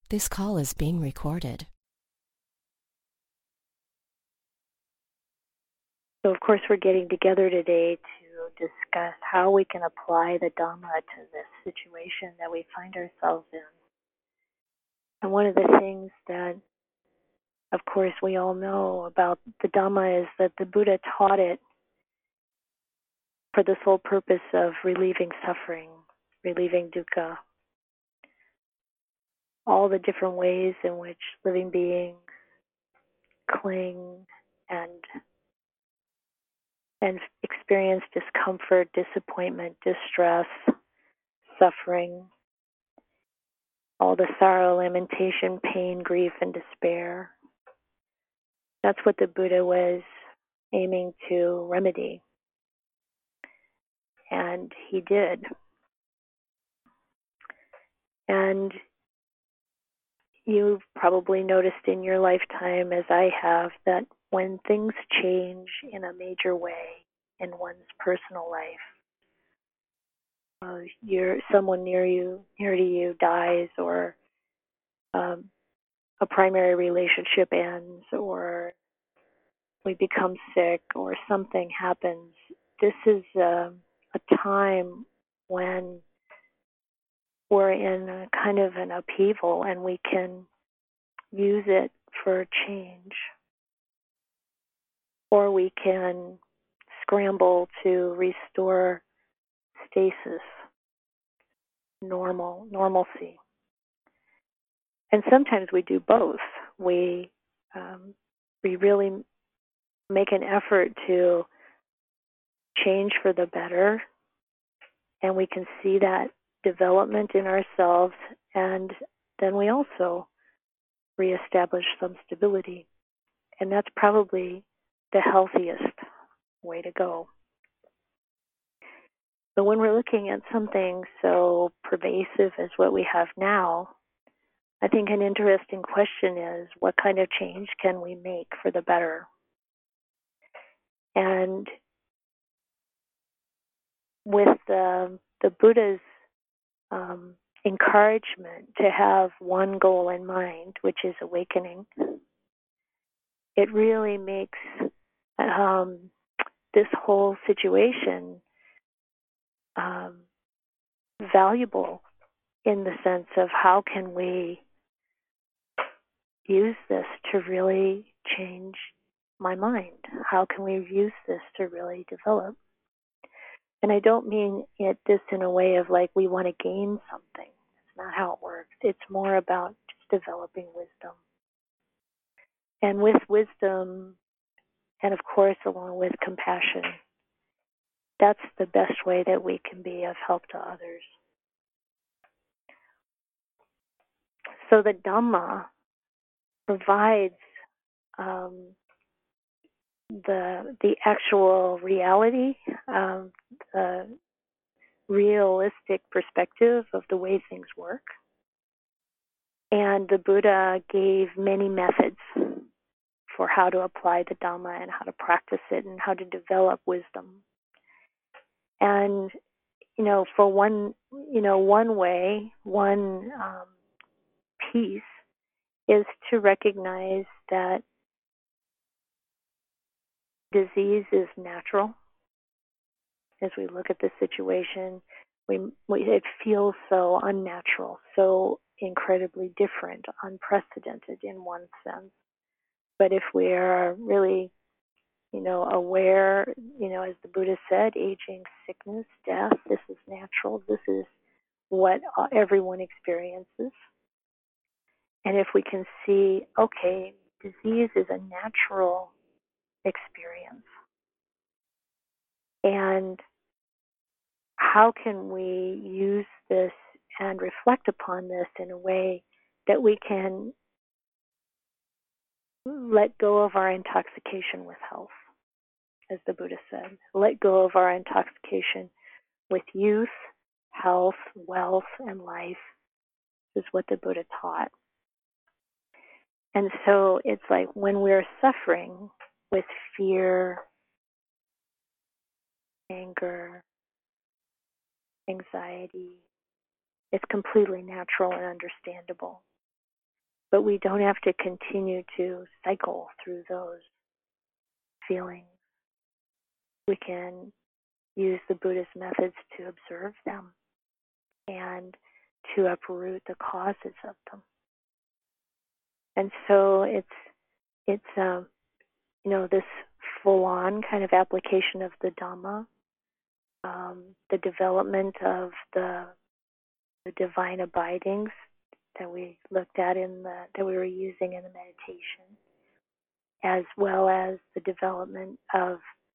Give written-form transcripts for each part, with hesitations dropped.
This call is being recorded. So, of course, we're getting together today to discuss how we can apply the Dhamma to this situation that we find ourselves in. And one of the things that, of course, we all know about the Dhamma is that the Buddha taught it for the sole purpose of relieving suffering, relieving dukkha, all the different ways in which living beings cling and experience discomfort, disappointment, distress, suffering, all the sorrow, lamentation, pain, grief, and despair. That's what the Buddha was aiming to remedy. And he did. And you've probably noticed in your lifetime, as I have, that when things change in a major way in one's personal life, someone near to you dies, or a primary relationship ends, or we become sick, or something happens. This is a time when we're in a kind of an upheaval, and we can use it for change, or we can scramble to restore stasis, normalcy. And sometimes we do both. We really make an effort to change for the better, and we can see that development in ourselves, and then we also reestablish some stability. And that's probably the healthiest way to go. But when we're looking at something so pervasive as what we have now, I think an interesting question is, what kind of change can we make for the better? And with the Buddha's encouragement to have one goal in mind, which is awakening, it really makes this whole situation valuable, in the sense of how can we use this to really change my mind? How can we use this to really develop? And I don't mean this in a way of like we want to gain something. That's not how it works. It's more about just developing wisdom. And with wisdom, and of course along with compassion, that's the best way that we can be of help to others. So the Dhamma provides the actual reality, the realistic perspective of the way things work. And the Buddha gave many methods for how to apply the Dhamma and how to practice it and how to develop wisdom. And, for one way, one piece is to recognize that disease is natural. As we look at the situation, it feels so unnatural, so incredibly different, unprecedented in one sense. But if we are really, aware, as the Buddha said, aging, sickness, death, this is natural. This is what everyone experiences. And if we can see, okay, disease is a natural experience. And how can we use this and reflect upon this in a way that we can let go of our intoxication with health, as the Buddha said. Let go of our intoxication with youth, health, wealth, and life is what the Buddha taught. And so it's like when we're suffering with fear, anger, anxiety, it's completely natural and understandable. But we don't have to continue to cycle through those feelings. We can use the Buddhist methods to observe them and to uproot the causes of them. And so it's this full-on kind of application of the Dhamma, the development of the divine abidings that we looked at that we were using in the meditation, as well as the development of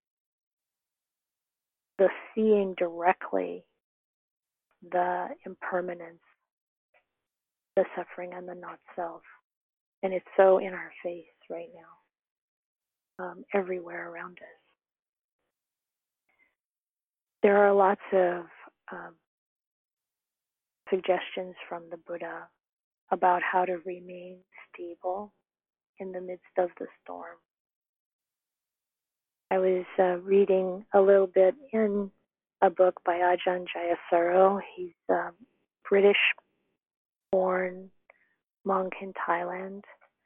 the seeing directly the impermanence, the suffering, and the not self. And it's so in our face right now, everywhere around us. There are lots of suggestions from the Buddha about how to remain stable in the midst of the storm. I was reading a little bit in a book by Ajahn Jayasaro. He's a British-born monk in Thailand.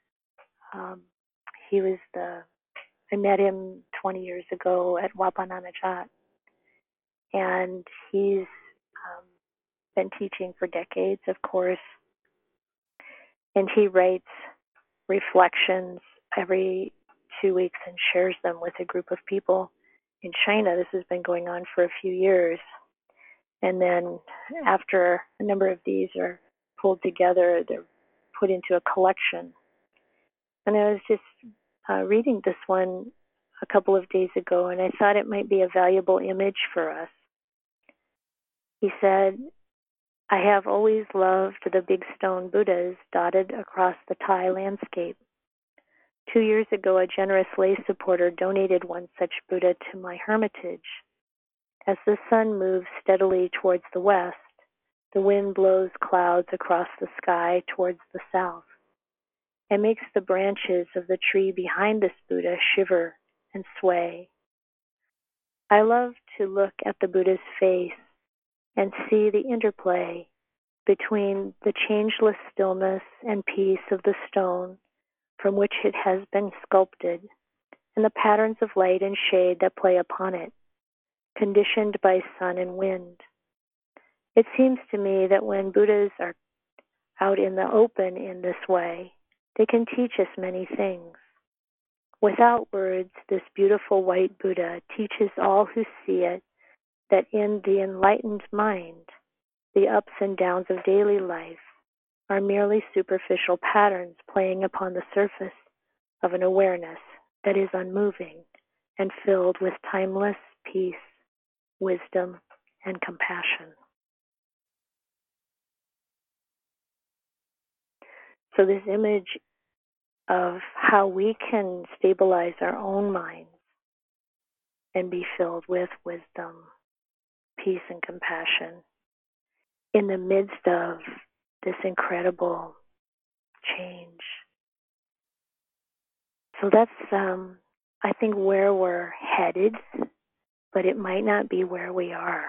I met him 20 years ago at Wapananajat, and he's been teaching for decades, of course, and he writes reflections every 2 weeks and shares them with a group of people in China. This has been going on for a few years. And then after a number of these are pulled together, they're put into a collection. And I was just reading this one a couple of days ago, and I thought it might be a valuable image for us. He said, "I have always loved the big stone Buddhas dotted across the Thai landscape. 2 years ago, a generous lay supporter donated one such Buddha to my hermitage. As the sun moves steadily towards the west, the wind blows clouds across the sky towards the south and makes the branches of the tree behind this Buddha shiver and sway. I love to look at the Buddha's face and see the interplay between the changeless stillness and peace of the stone from which it has been sculpted and the patterns of light and shade that play upon it, conditioned by sun and wind. It seems to me that when Buddhas are out in the open in this way, they can teach us many things. Without words, this beautiful white Buddha teaches all who see it that in the enlightened mind, the ups and downs of daily life are merely superficial patterns playing upon the surface of an awareness that is unmoving and filled with timeless peace, wisdom, and compassion." So this image of how we can stabilize our own minds and be filled with wisdom, peace, and compassion in the midst of this incredible change. So that's, I think, where we're headed, but it might not be where we are.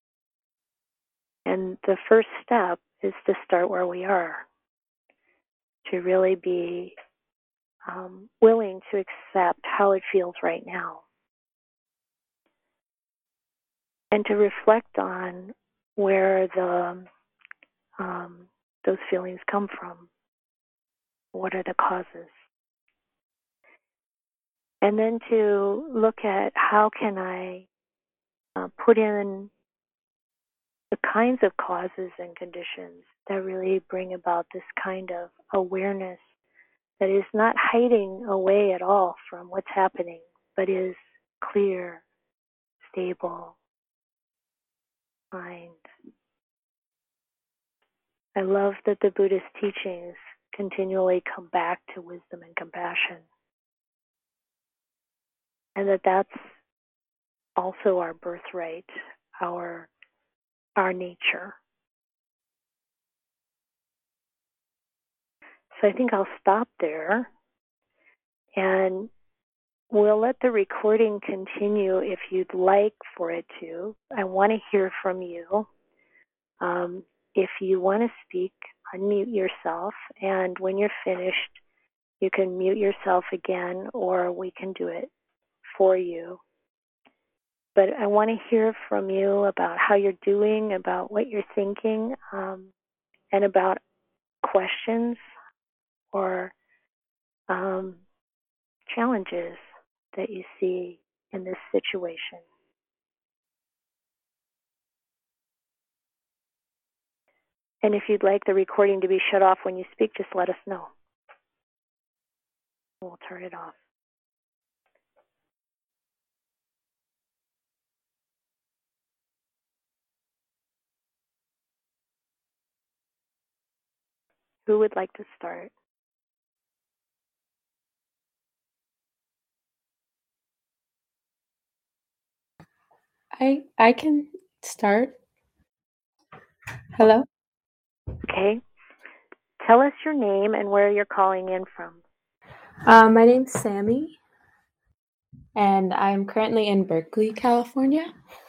And the first step is to start where we are, to really be willing to accept how it feels right now, and to reflect on where those feelings come from. What are the causes? And then to look at how can I put in the kinds of causes and conditions that really bring about this kind of awareness that is not hiding away at all from what's happening, but is clear, stable, mind. I love that the Buddhist teachings continually come back to wisdom and compassion, and that that's also our birthright, our nature. So I think I'll stop there, and we'll let the recording continue if you'd like for it to. I want to hear from you. if you want to speak, unmute yourself, and when you're finished, you can mute yourself again, or we can do it for you. But I want to hear from you about how you're doing, about what you're thinking, and about questions or challenges that you see in this situation. And if you'd like the recording to be shut off when you speak, just let us know. We'll turn it off. Who would like to start? I can start. Hello? Okay. Tell us your name and where you're calling in from. My name's Sammy, and I'm currently in Berkeley, California.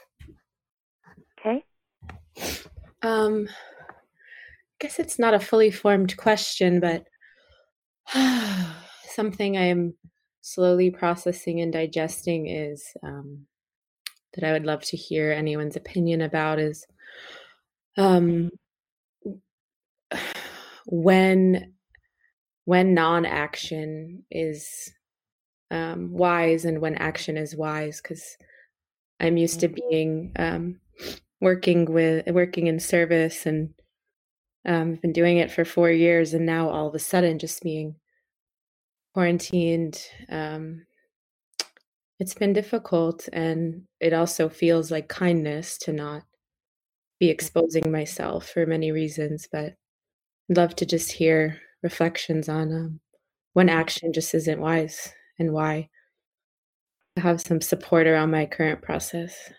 Okay. I guess it's not a fully formed question, but something I'm slowly processing and digesting is that I would love to hear anyone's opinion about is when non-action is wise and when action is wise, because I'm used to being working in service, and I've been doing it for 4 years, and now all of a sudden just being quarantined, it's been difficult, and it also feels like kindness to not be exposing myself for many reasons, but I'd love to just hear reflections on when action just isn't wise and why. I have some support around my current process.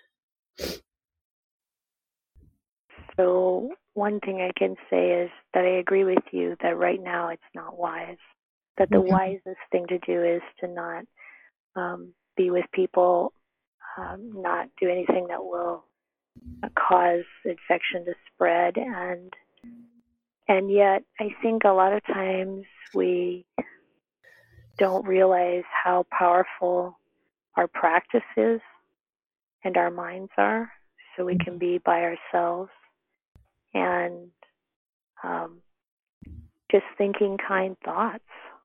So one thing I can say is that I agree with you that right now it's not wise. That the wisest thing to do is to not be with people, not do anything that will cause infection to spread, and yet I think a lot of times we don't realize how powerful our practice is and our minds are, so we can be by ourselves and just thinking kind thoughts,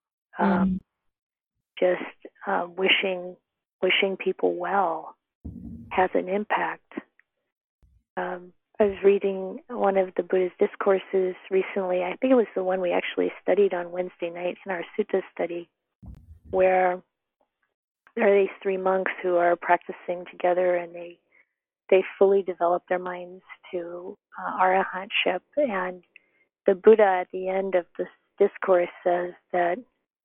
just wishing people well has an impact. I was reading one of the Buddha's discourses recently. I think it was the one we actually studied on Wednesday night in our sutta study, where there are these 3 monks who are practicing together, and they fully develop their minds to arahantship. And the Buddha at the end of this discourse says that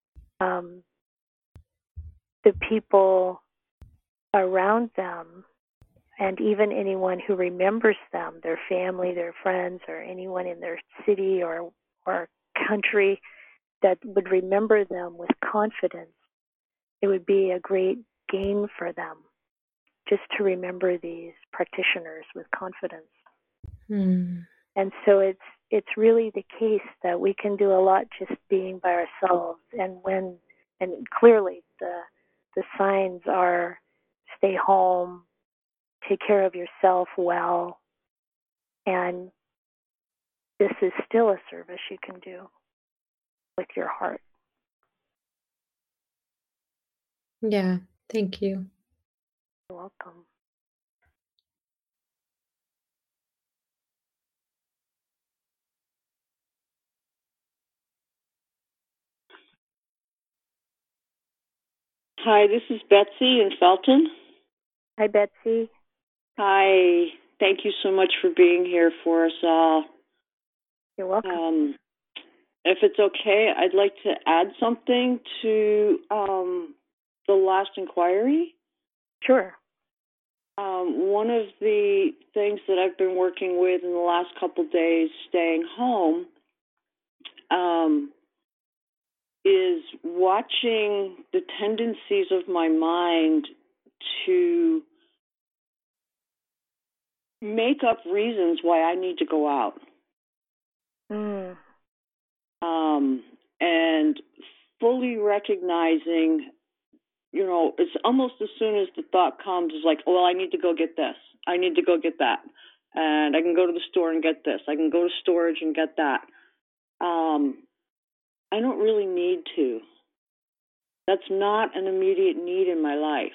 the people around them, and even anyone who remembers them, their family, their friends, or anyone in their city or country that would remember them with confidence, it would be a great gain for them just to remember these practitioners with confidence. And so it's really the case that we can do a lot just being by ourselves, and clearly the signs are stay home, take care of yourself well, and this is still a service you can do with your heart. Yeah, thank you. You're welcome. Hi, this is Betsy in Felton. Hi, Betsy. Hi. Thank you so much for being here for us all. You're welcome. If it's okay, I'd like to add something to the last inquiry. Sure. One of the things that I've been working with in the last couple of days, staying home, is watching the tendencies of my mind to make up reasons why I need to go out. Mm. And fully recognizing, it's almost as soon as the thought comes, it's like, well, I need to go get this. I need to go get that. And I can go to the store and get this. I can go to storage and get that. I don't really need to. That's not an immediate need in my life.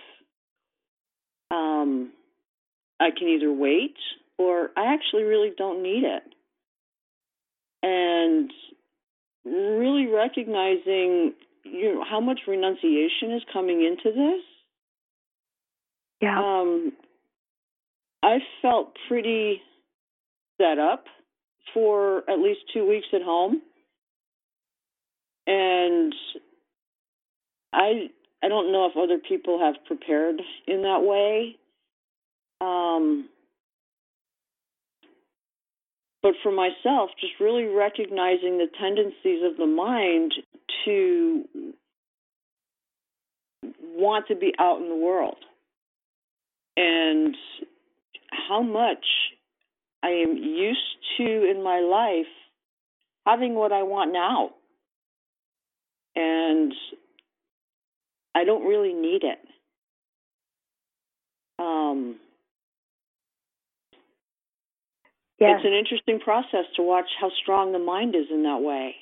I can either wait or I actually really don't need it. And really recognizing, how much renunciation is coming into this. Yeah. I felt pretty set up for at least 2 weeks at home. And I don't know if other people have prepared in that way. But for myself, just really recognizing the tendencies of the mind to want to be out in the world and how much I am used to in my life having what I want now. And I don't really need it. Yes. It's an interesting process to watch how strong the mind is in that way.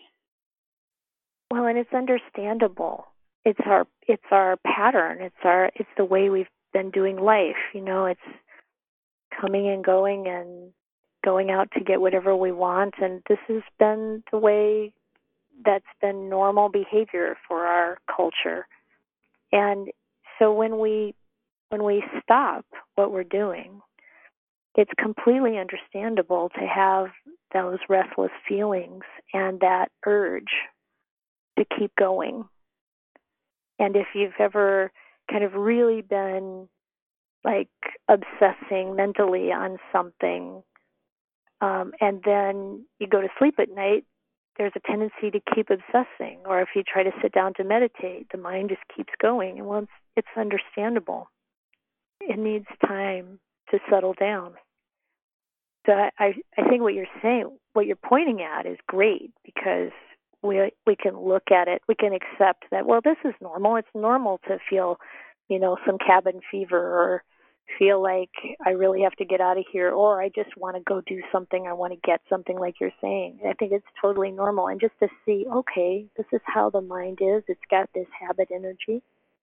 Well, and it's understandable. It's our pattern. It's the way we've been doing life. It's coming and going out to get whatever we want, and this has been the way that's been normal behavior for our culture. And so when we stop what we're doing, it's completely understandable to have those restless feelings and that urge to keep going. And if you've ever kind of really been like obsessing mentally on something, and then you go to sleep at night, there's a tendency to keep obsessing. Or if you try to sit down to meditate, the mind just keeps going. And once it's understandable, it needs time to settle down. So I think what you're saying, what you're pointing at is great, because we can look at it, we can accept that, well, this is normal. It's normal to feel, some cabin fever, or feel like I really have to get out of here, or I just want to go do something, I want to get something, like you're saying. I think it's totally normal. And just to see, okay, this is how the mind is. It's got this habit energy.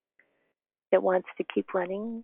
It wants to keep running.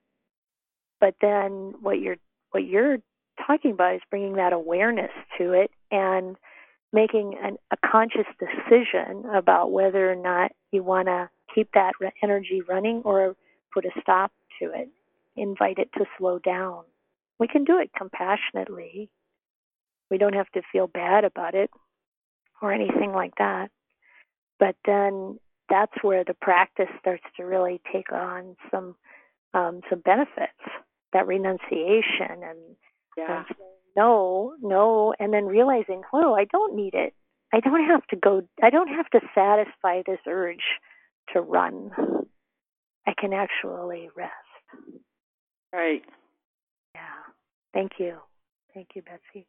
But then what you're talking about is bringing that awareness to it and making a conscious decision about whether or not you want to keep that energy running or put a stop to it, invite it to slow down. We can do it compassionately. We don't have to feel bad about it or anything like that. But then that's where the practice starts to really take on some benefits, that renunciation and no, and then realizing, oh, I don't need it. I don't have to satisfy this urge to run. I can actually rest. Right. Yeah. Thank you. Thank you, Betsy.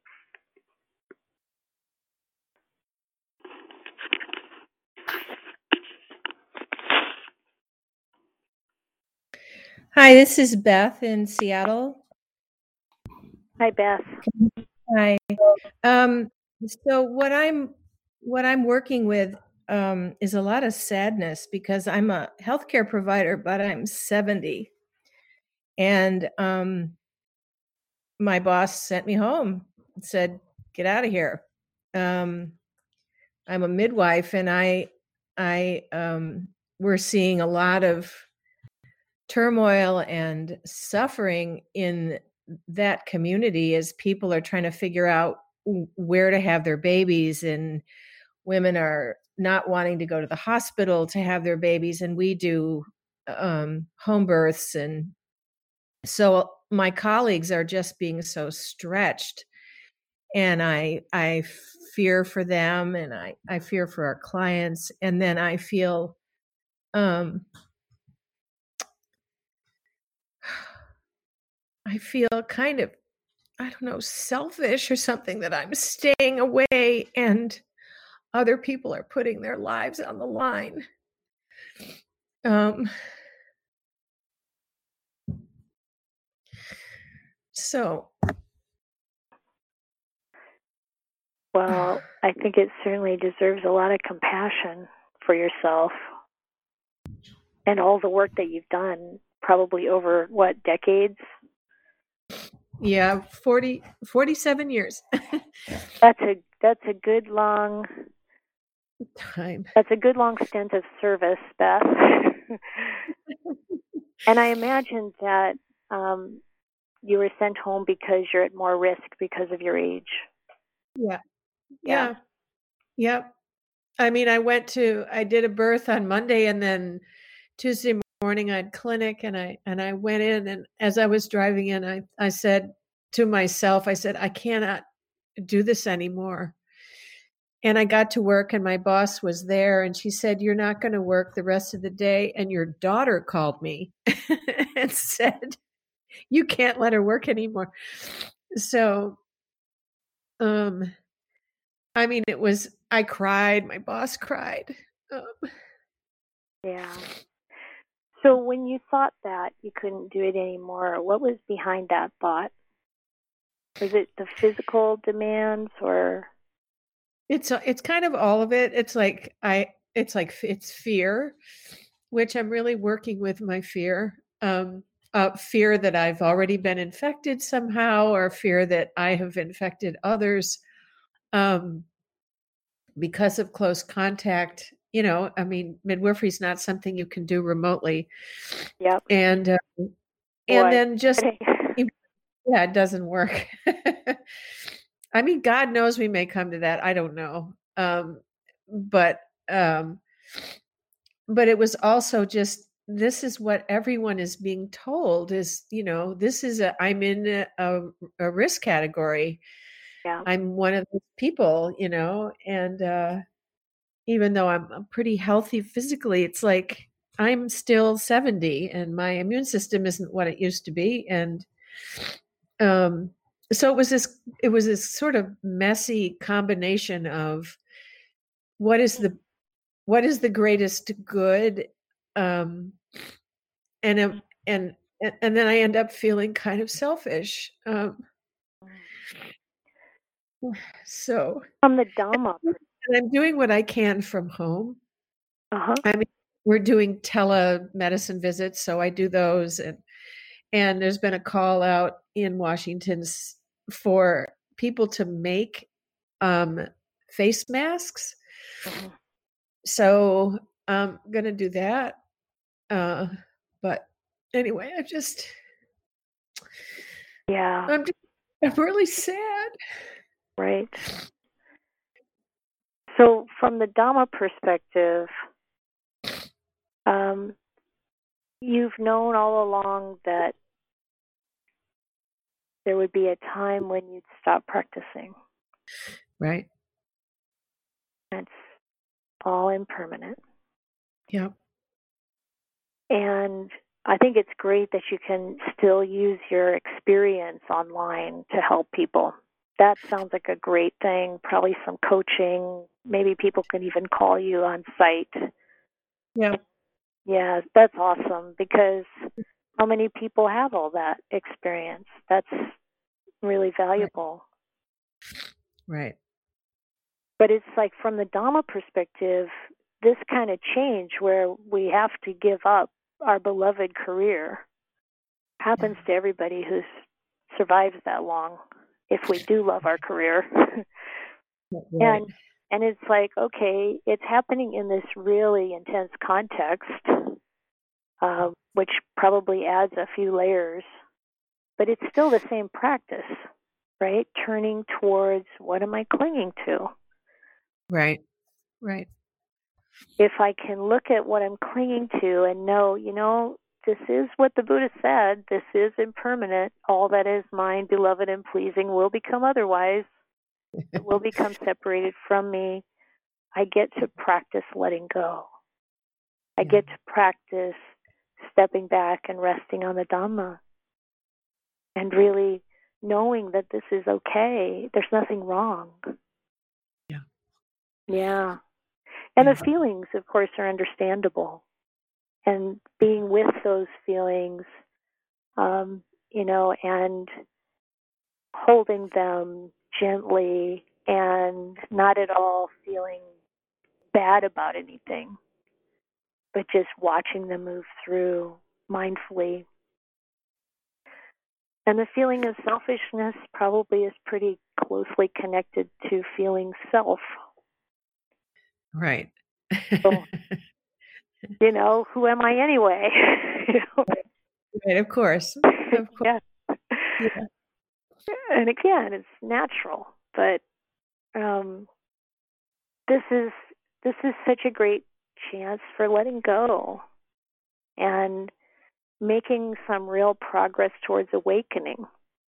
Hi, this is Beth in Seattle. Hi, Beth. Hi. So what I'm working with is a lot of sadness, because I'm a healthcare provider, but I'm 70, and my boss sent me home and said, "Get out of here." I'm a midwife, and we're seeing a lot of turmoil and suffering in that community as people are trying to figure out where to have their babies, and women are not wanting to go to the hospital to have their babies, and we do home births. And so my colleagues are just being so stretched, and I fear for them, and I fear for our clients. And then I feel kind of I don't know, selfish or something, that I'm staying away and other people are putting their lives on the line. So, Well, I think it certainly deserves a lot of compassion for yourself and all the work that you've done, probably over what, decades? yeah, 47 years. That's a good long Time. That's a good long stint of service, Beth. And I imagine that you were sent home because you're at more risk because of your age. Yeah. Yeah. Yep. I mean, I did a birth on Monday, and then Tuesday morning I had clinic, and I went in, and as I was driving in, I said to myself, I said, I cannot do this anymore. And I got to work, and my boss was there, and she said, you're not going to work the rest of the day. And your daughter called me and said, you can't let her work anymore. So, I mean, I cried. My boss cried. Yeah. So when you thought that you couldn't do it anymore, what was behind that thought? Was it the physical demands, or? It's kind of all of it. It's fear, which I'm really working with my fear. Fear that I've already been infected somehow, or fear that I have infected others because of close contact. I mean, midwifery is not something you can do remotely. Yep. And then just yeah, it doesn't work. I mean, God knows we may come to that. I don't know. But it was also just, this is what everyone is being told is, this is I'm in a risk category. Yeah. I'm one of those people, and even though I'm pretty healthy physically, it's like I'm still 70 and my immune system isn't what it used to be. And so it was this sort of messy combination of what is the greatest good, and then I end up feeling kind of selfish. So from the Dhamma. And I'm doing what I can from home. Uh-huh. I mean, we're doing telemedicine visits, so I do those, and there's been a call out in Washington for people to make face masks. Mm-hmm. So I'm gonna do that. But anyway, I'm really sad. Right. So from the Dhamma perspective, you've known all along that there would be a time when you'd stop practicing. Right. That's all impermanent. Yep. And I think it's great that you can still use your experience online to help people. That sounds like a great thing. Probably some coaching. Maybe people can even call you on site. Yeah. Yeah, that's awesome, because how many people have all that experience? That's really valuable. Right. But it's like, from the Dhamma perspective, this kind of change where we have to give up our beloved career happens to everybody who survives that long, if we do love our career. Right. And it's like, okay, it's happening in this really intense context, which probably adds a few layers, but it's still the same practice, right? Turning towards, what am I clinging to? Right. Right. If I can look at what I'm clinging to and know, this is what the Buddha said, this is impermanent, all that is mine, beloved and pleasing, will become otherwise, it will become separated from me. I get to practice letting go. I get to practice stepping back and resting on the Dhamma, and really knowing that this is okay. There's nothing wrong. Yeah. Yeah. And Yeah. the feelings, of course, are understandable. And being with those feelings, and holding them gently and not at all feeling bad about anything, but just watching them move through mindfully. And the feeling of selfishness probably is pretty closely connected to feeling self. Right. So, who am I anyway? Right, of course. Of course. Yeah. Yeah. And again, it's natural, but this is such a great chance for letting go and making some real progress towards awakening,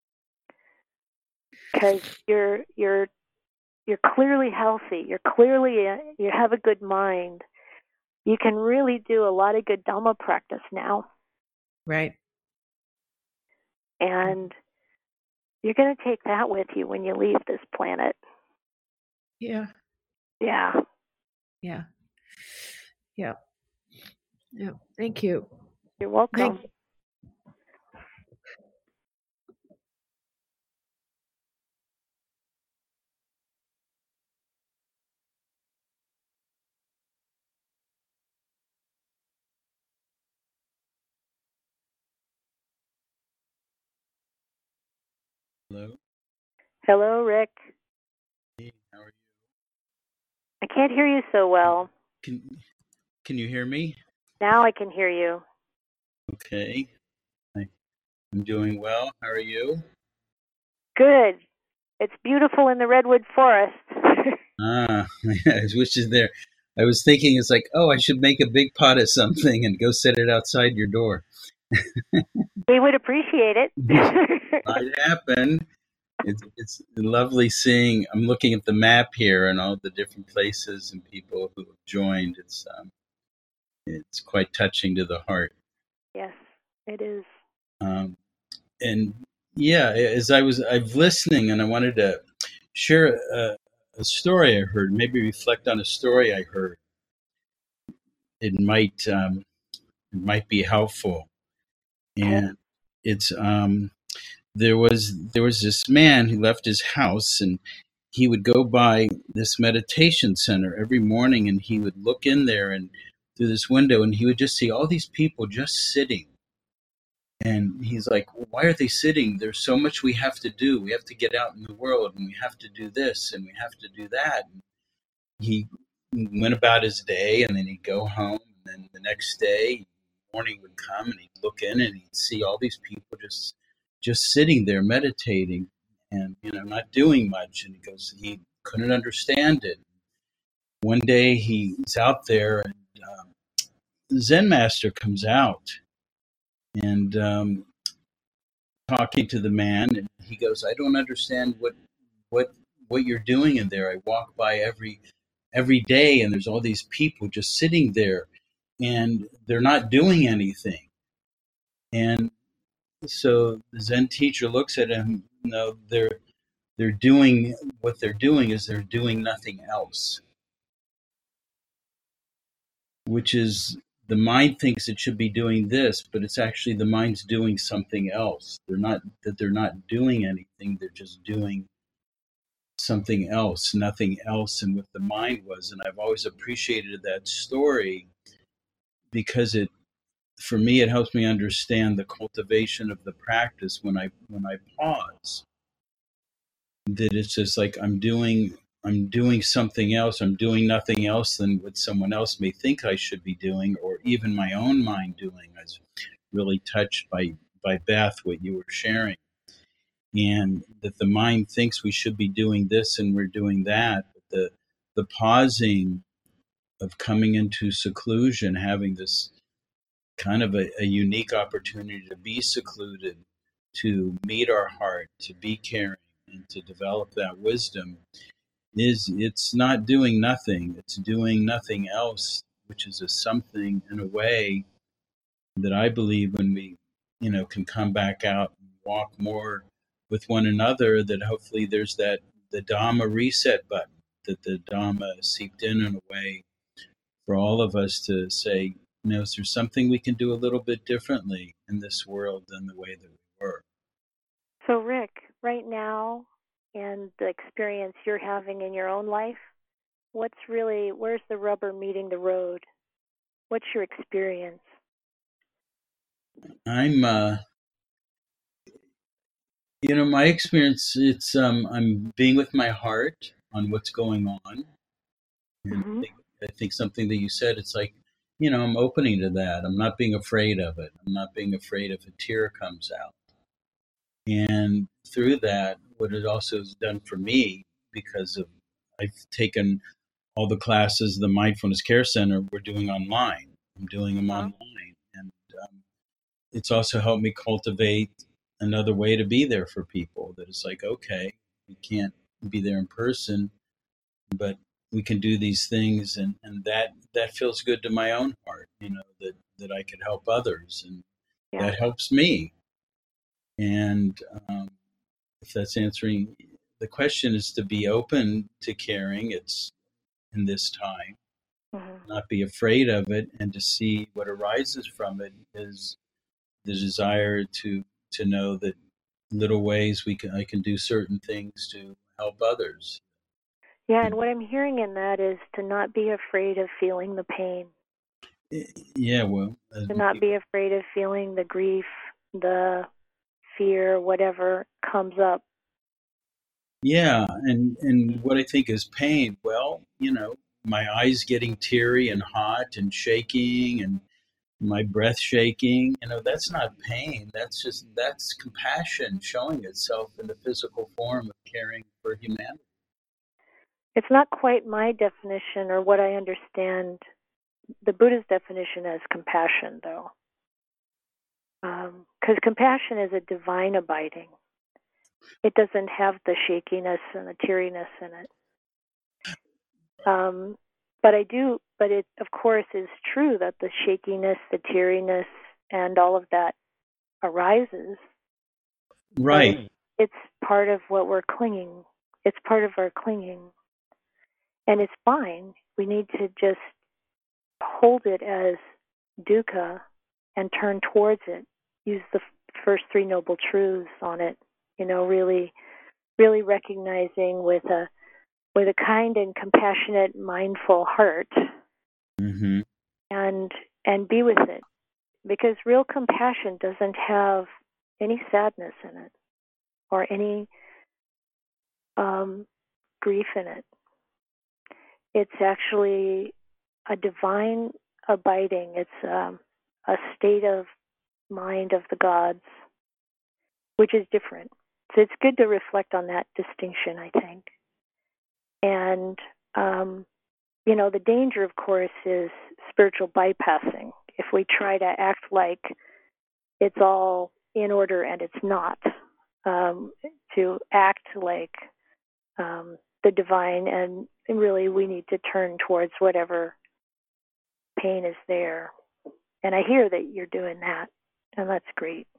because you're clearly healthy. You have a good mind. You can really do a lot of good Dhamma practice now, Right. and you're going to take that with you when you leave this planet. Yeah. Yeah. Yeah. Yeah. Yeah. Thank you. You're welcome. Hello. Hello, Rick. Hey, how are you? I can't hear you so well. Can you hear me? Now I can hear you. Okay. I'm doing well. How are you? Good. It's beautiful in the redwood forest. I wish is there. I was thinking it's like, oh, I should make a big pot of something and go set it outside your door. We would appreciate it. Might happen. It's lovely seeing. I'm looking at the map here and all the different places and people who have joined. It's quite touching to the heart. Yes, it is. And yeah, as I was listening, and I wanted to share a story I heard. Maybe reflect on a story I heard. It might be helpful. And it's there was this man who left his house, and he would go by this meditation center every morning, and he would look in there and through this window, and he would just see all these people just sitting. And he's like, why are they sitting? There's so much we have to do. We have to get out in the world, and we have to do this, and we have to do that. And he went about his day, and then he'd go home, and then the next day, morning would come, and he'd look in, and he'd see all these people just sitting there meditating, and not doing much. And he couldn't understand it. One day he's out there, and the Zen master comes out, and talking to the man, and he goes, I don't understand what you're doing in there. I walk by every day, and there's all these people just sitting there, and they're not doing anything. And so the Zen teacher looks at him. No, they're doing what they're doing is they're doing nothing else, which is the mind thinks it should be doing this, but it's actually the mind's doing something else. They're not doing anything. They're just doing something else, nothing else, and what the mind was. And I've always appreciated that story because for me, it helps me understand the cultivation of the practice when I pause. That it's just like I'm doing something else. I'm doing nothing else than what someone else may think I should be doing, or even my own mind doing. I was really touched by Beth, what you were sharing. And that the mind thinks we should be doing this and we're doing that. But the pausing of coming into seclusion, having this kind of a unique opportunity to be secluded, to meet our heart, to be caring, and to develop that wisdom, it's not doing nothing. It's doing nothing else, which is a something in a way that I believe when we, can come back out and walk more with one another, that hopefully there's the Dhamma reset button, that the Dhamma seeped in a way for all of us to say, is there something we can do a little bit differently in this world than the way that we were? So, Rick, right now, and the experience you're having in your own life, where's the rubber meeting the road? What's your experience? I'm, my experience, it's, I'm being with my heart on what's going on. And Mm-hmm. I think something that you said, it's like, I'm opening to that. I'm not being afraid of it. I'm not being afraid if a tear comes out. And through that, what it also has done for me, because I've taken all the classes the Mindfulness Care Center we're doing online. I'm doing them online. And it's also helped me cultivate another way to be there for people, that it's like, okay, we can't be there in person, but we can do these things, and that feels good to my own heart, that I could help others, and that helps me. And if that's answering the question, is to be open to caring. It's in this time, not be afraid of it, and to see what arises from it is the desire to know that little ways I can do certain things to help others. Yeah, and what I'm hearing in that is to not be afraid of feeling the pain. Yeah, well, to not be afraid of feeling the grief, the fear, whatever comes up. Yeah, and what I think is pain, well, my eyes getting teary and hot and shaking and my breath shaking, that's not pain. That's compassion showing itself in the physical form of caring for humanity. It's not quite my definition or what I understand the Buddha's definition as compassion, though. Because compassion is a divine abiding. It doesn't have the shakiness and the teariness in it. But it, of course, is true that the shakiness, the teariness, and all of that arises. Right. It's part of what we're clinging. It's part of our clinging. And it's fine. We need to just hold it as dukkha and turn towards it. Use the first three noble truths on it. Really, really recognizing with a kind and compassionate, mindful heart, mm-hmm. and be with it. Because real compassion doesn't have any sadness in it or any grief in it. It's actually a divine abiding. It's a state of mind of the gods, which is different. So it's good to reflect on that distinction, I think. And, the danger, of course, is spiritual bypassing. If we try to act like it's all in order and it's not, to act like the divine, and really we need to turn towards whatever pain is there. And I hear that you're doing that, and that's great.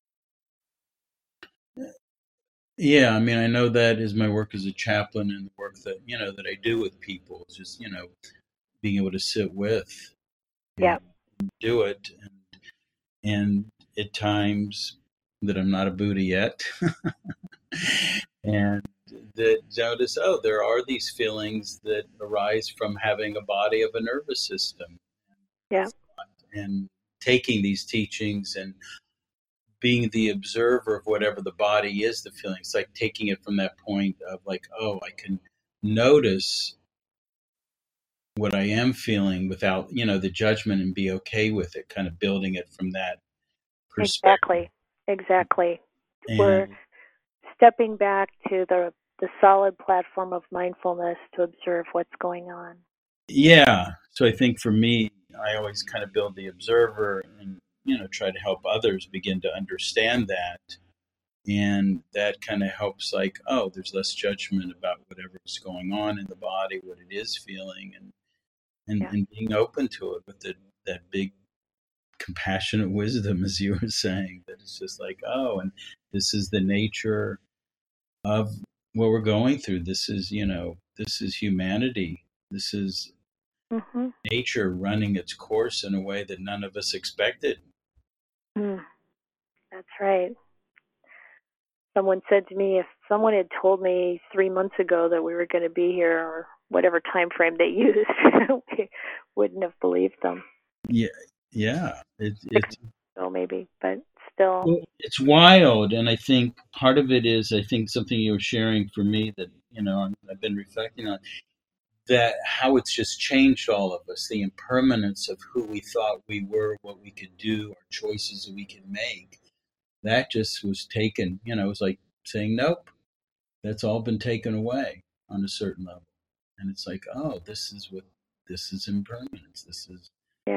Yeah, I know that is my work as a chaplain, and the work that that I do with people is just being able to sit with, and do it, and at times that I'm not a Buddha yet, and that notice, there are these feelings that arise from having a body of a nervous system, and taking these teachings and being the observer of whatever the body is, the feeling. It's like taking it from that point of like, I can notice what I am feeling without, the judgment, and be okay with it, kind of building it from that perspective. Exactly. And we're stepping back to the solid platform of mindfulness to observe what's going on. Yeah. So I think for me, I always kind of build the observer and, try to help others begin to understand that. And that kind of helps, like, there's less judgment about whatever's going on in the body, what it is feeling, and being open to it with that big compassionate wisdom, as you were saying, that it's just like, and this is the nature of what we're going through. This is humanity. This is Mm-hmm. nature running its course in a way that none of us expected. That's right. Someone said to me, if someone had told me 3 months ago that we were going to be here, or whatever time frame they used, we wouldn't have believed them. Yeah. So maybe, but still. It's wild, and I think part of it is, I think something you were sharing for me that, I've been reflecting on, that how it's just changed all of us, the impermanence of who we thought we were, what we could do, our choices that we can make. That just was taken, it was like saying, nope, that's all been taken away on a certain level. And it's like, oh, this is impermanence. This is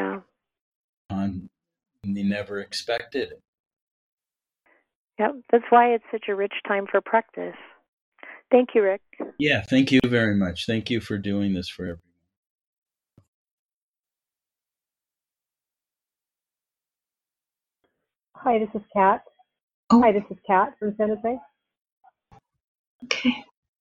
on you never expected it. Yep, that's why it's such a rich time for practice. Thank you, Rick. Yeah, thank you very much. Thank you for doing this for everyone. Hi, this is Kat. Hi, this is Kat from San Jose. Okay.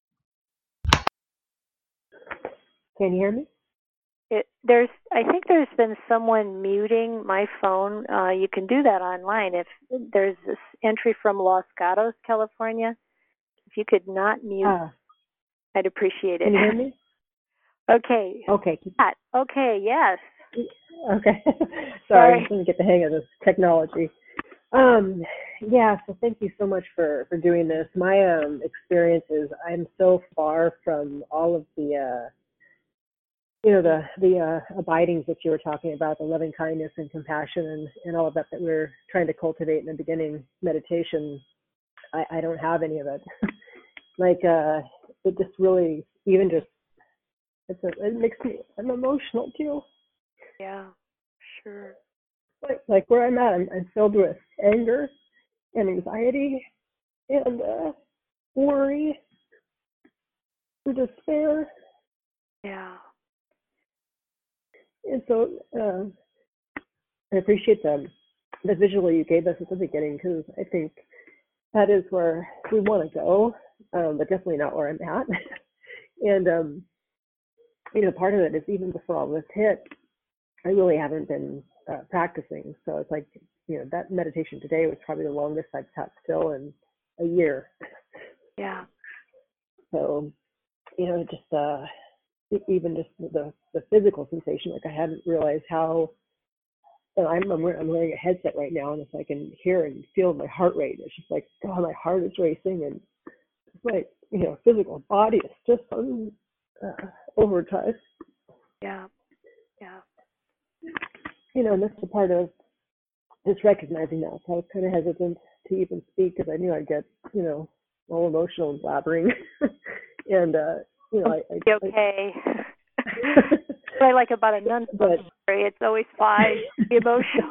Can you hear me? I think there's been someone muting my phone. You can do that online. If there's this entry from Los Gatos, California, if you could not mute, I'd appreciate it. Can you hear me? Okay. Okay. Okay. Yes. Okay. Sorry, I didn't get the hang of this technology. Yeah. So thank you so much for doing this. My experience is I'm so far from all of the the abidings that you were talking about, the loving kindness and compassion and all of that we're trying to cultivate in the beginning meditation. I don't have any of it. Like it just really, even just it makes me, I'm emotional too. Yeah, sure. Like where I'm at, I'm filled with anger and anxiety and worry and despair. Yeah. And so I appreciate the visual you gave us at the beginning, because I think that is where we want to go, but definitely not where I'm at. And part of it is, even before all this hit, I really haven't been practicing. So it's like, that meditation today was probably the longest I've sat still in a year. Yeah. So, just even just the physical sensation, like I hadn't realized how. And I'm wearing a headset right now, and if I can hear and feel my heart rate, it's just like, God, my heart is racing, and it's like, physical body is just on overdrive. Yeah. And that's the part of just recognizing that. So I was kind of hesitant to even speak, because I knew I'd get, all emotional and blabbering. And, okay. What I like about a nun story, it's always fine, be emotional.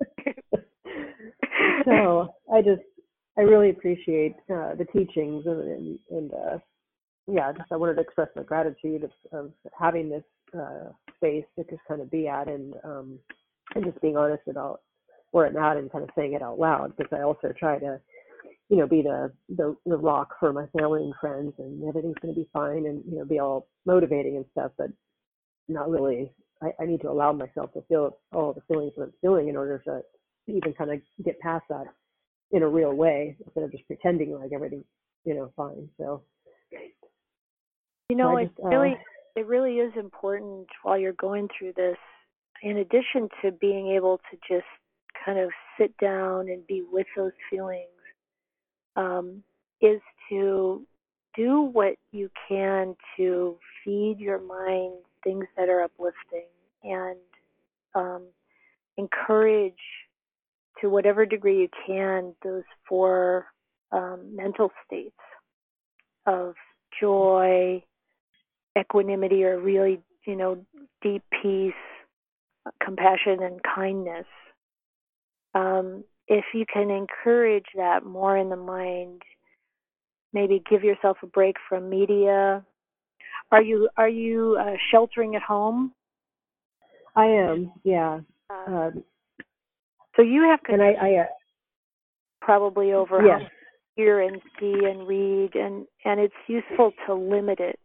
So I really appreciate the teachings, and I wanted to express my gratitude of having this space to just kind of be at, and just being honest about where I'm at and kind of saying it out loud, because I also try to, be the rock for my family and friends, and everything's going to be fine, and, be all motivating and stuff, but not really. I need to allow myself to feel all the feelings that I'm feeling in order to even kind of get past that in a real way, instead of just pretending like everything's, fine. So, it really is important while you're going through this, in addition to being able to just kind of sit down and be with those feelings, is to do what you can to feed your mind things that are uplifting, and encourage, to whatever degree you can, those four mental states of joy, equanimity, or really, deep peace, compassion, and kindness. If you can encourage that more in the mind, maybe give yourself a break from media. Are you sheltering at home? I am, yeah. So you have control, and I probably over yes. hear and see and read, and it's useful to limit it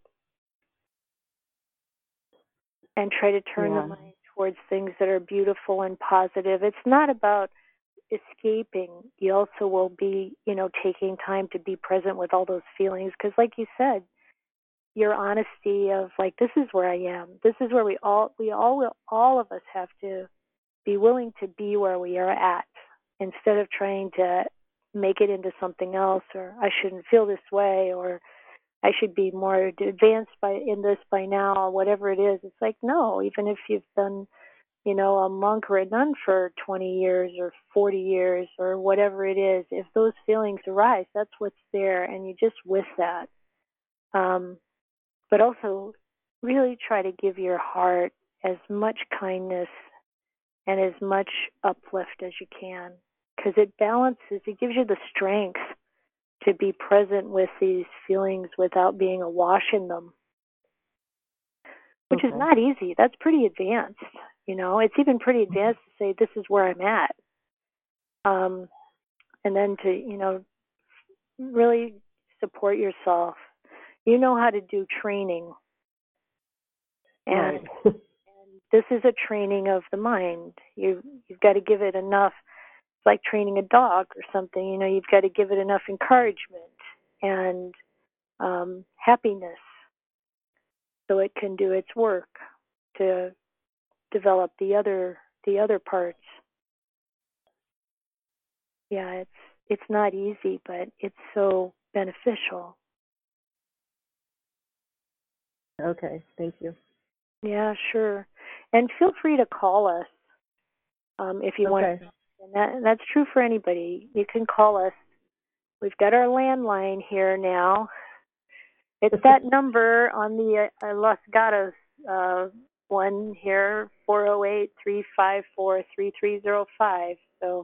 and try to turn the mind towards things that are beautiful and positive. It's not about escaping. You also will be, taking time to be present with all those feelings, because like you said, your honesty of like, this is where I am. This is where we all of us have to be willing to be where we are at, instead of trying to make it into something else, or I shouldn't feel this way, or I should be more advanced in this by now, or whatever it is. It's like, no, even if you've done, a monk or a nun for 20 years or 40 years or whatever it is, if those feelings arise, that's what's there, and you just with that. But also really try to give your heart as much kindness and as much uplift as you can, because it balances, it gives you the strength to be present with these feelings without being awash in them, which is not easy. That's pretty advanced. It's even pretty advanced to say, this is where I'm at. And then to, really support yourself. You know how to do training. And, and this is a training of the mind. You've got to give it enough. It's like training a dog or something. You've got to give it enough encouragement and happiness so it can do its work to develop the other parts. Yeah, it's not easy, but it's so beneficial. Okay, thank you. Yeah, sure. And feel free to call us if you want. And that's true for anybody. You can call us. We've got our landline here now. It's that number on the Los Gatos one here, 408-354-3305. So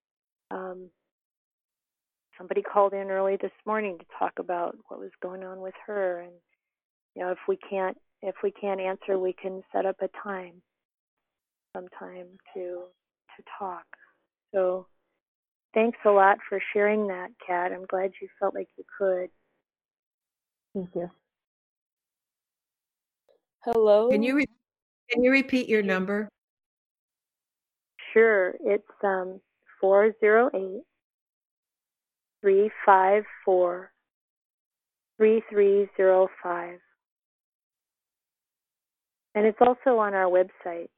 somebody called in early this morning to talk about what was going on with her, and if we can't answer, we can set up a time sometime to talk. So thanks a lot for sharing that, Kat. I'm glad you felt like you could. Thank you. Hello. Can you repeat your number? Sure. It's 408-354-3305. And it's also on our website.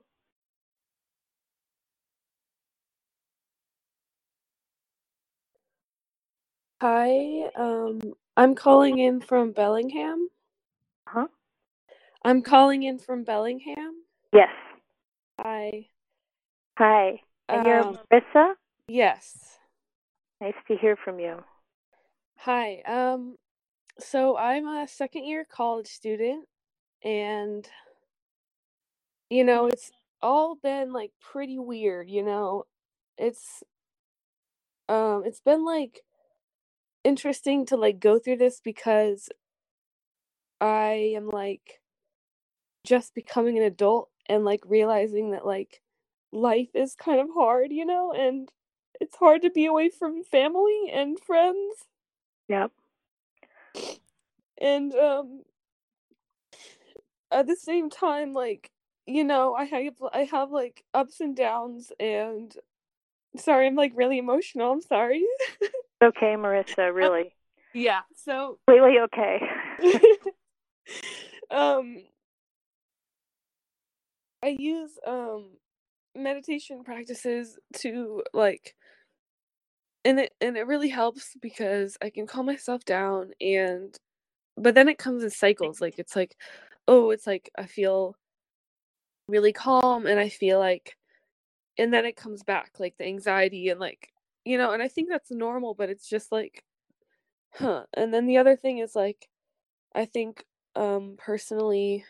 Hi, I'm calling in from Bellingham. Huh? I'm calling in from Bellingham. Yes. Hi. Hi. And you're Marissa? Yes. Nice to hear from you. Hi. So I'm a second-year college student, and it's all been like pretty weird, It's been like interesting to like go through this, because I am like just becoming an adult and like realizing that like life is kind of hard, and it's hard to be away from family and friends. Yep. And at the same time, like, I have like ups and downs, and sorry, I'm like really emotional. I'm sorry. Okay, Marissa, really. Yeah. So completely okay. I use meditation practices to like, and it really helps because I can calm myself down, but then it comes in cycles. Like it's like, oh, it's like I feel really calm, and I feel like, and then it comes back, like the anxiety, and like, and I think that's normal, but it's just like, And then the other thing is like, I think personally,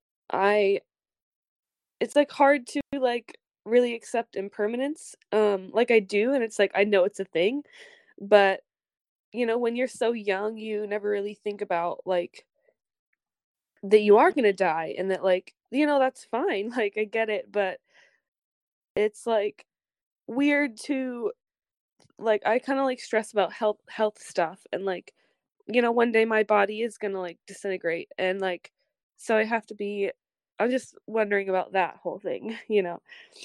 it's like hard to like really accept impermanence. Like I do, and it's like I know it's a thing, but when you're so young, you never really think about like that you are gonna die, and that like, that's fine. Like I get it, but it's like weird to like I kind of like stress about health stuff, and like, you know, one day my body is gonna like disintegrate, and like, so I have to be. I'm just wondering about that whole thing, you know.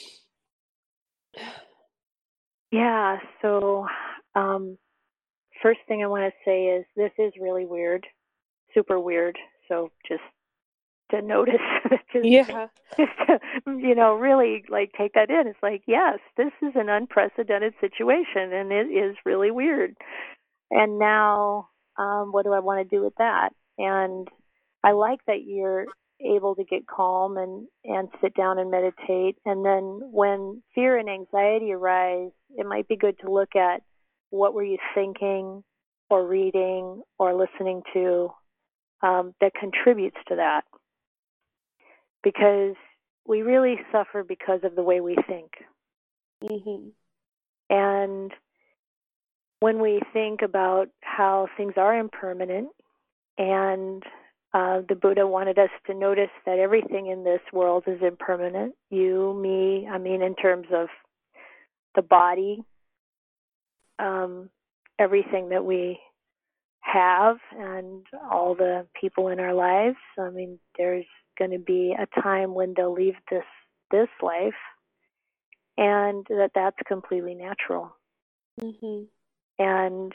Yeah, so first thing I want to say is this is really weird, super weird. So just to notice, Yeah. just to, really like take that in. It's like, yes, this is an unprecedented situation, and it is really weird. And now, what do I want to do with that? And I like that you're able to get calm and sit down and meditate. And then when fear and anxiety arise, it might be good to look at what were you thinking or reading or listening to that contributes to that. Because we really suffer because of the way we think. Mhm. And when we think about how things are impermanent, and the Buddha wanted us to notice that everything in this world is impermanent. You, me, I mean, in terms of the body, everything that we have, and all the people in our lives. I mean, there's going to be a time when they'll leave this life, and that's completely natural. Mhm. And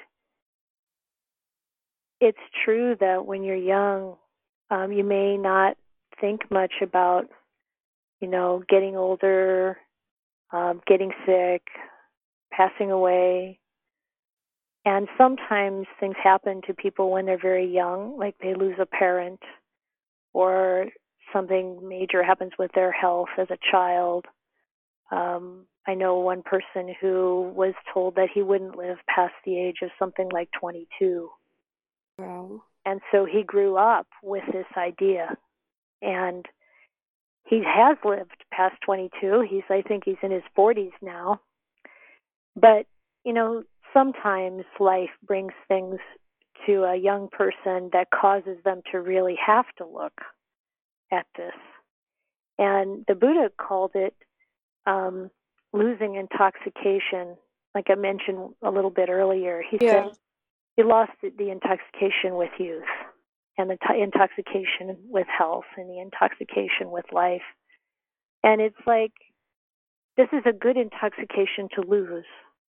it's true that when you're young, you may not think much about, getting older, getting sick, passing away. And sometimes things happen to people when they're very young, like they lose a parent, or something major happens with their health as a child. I know one person who was told that he wouldn't live past the age of something like 22. Wow. And so he grew up with this idea. And he has lived past 22. I think he's in his 40s now. But, sometimes life brings things to a young person that causes them to really have to look at this. And the Buddha called it losing intoxication. Like I mentioned a little bit earlier, he said he lost the intoxication with youth, and the intoxication with health, and the intoxication with life. And it's like, this is a good intoxication to lose.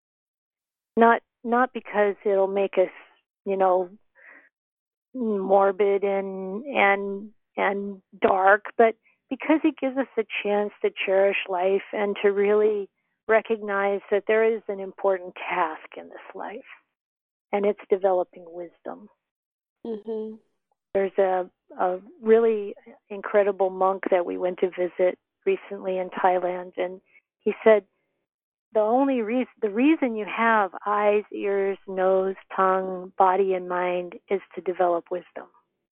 Not because it'll make us, morbid and dark, but because it gives us a chance to cherish life and to really recognize that there is an important task in this life, and it's developing wisdom. Mhm. There's a really incredible monk that we went to visit recently in Thailand, and he said the reason you have eyes, ears, nose, tongue, body, and mind is to develop wisdom.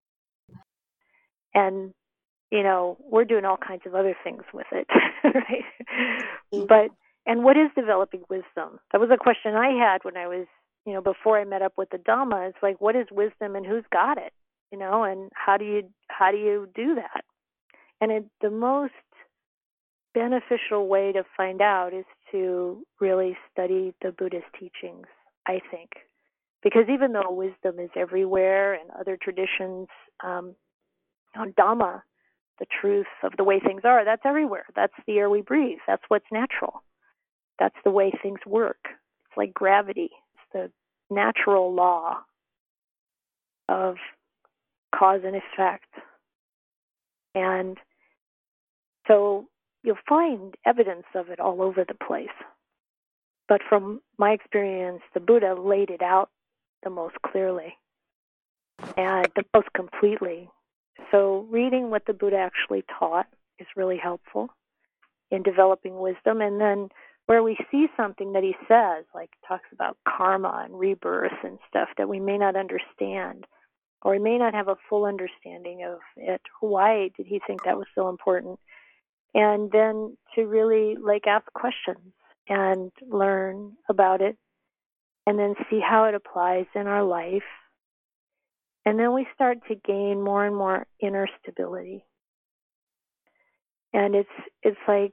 And we're doing all kinds of other things with it, right? And what is developing wisdom? That was a question I had when I was, before I met up with the Dhamma. It's like, what is wisdom and who's got it? And how do you do that? And the most beneficial way to find out is to really study the Buddhist teachings, I think. Because even though wisdom is everywhere and other traditions, on Dhamma, the truth of the way things are, that's everywhere. That's the air we breathe. That's what's natural. That's the way things work. It's like gravity. It's the natural law of cause and effect. And so you'll find evidence of it all over the place. But from my experience, the Buddha laid it out the most clearly and the most completely. So reading what the Buddha actually taught is really helpful in developing wisdom. And then where we see something that he says, like talks about karma and rebirth and stuff that we may not understand, or we may not have a full understanding of it. Why did he think that was so important? And then to really ask questions and learn about it, and then see how it applies in our life. And then we start to gain more and more inner stability. And it's like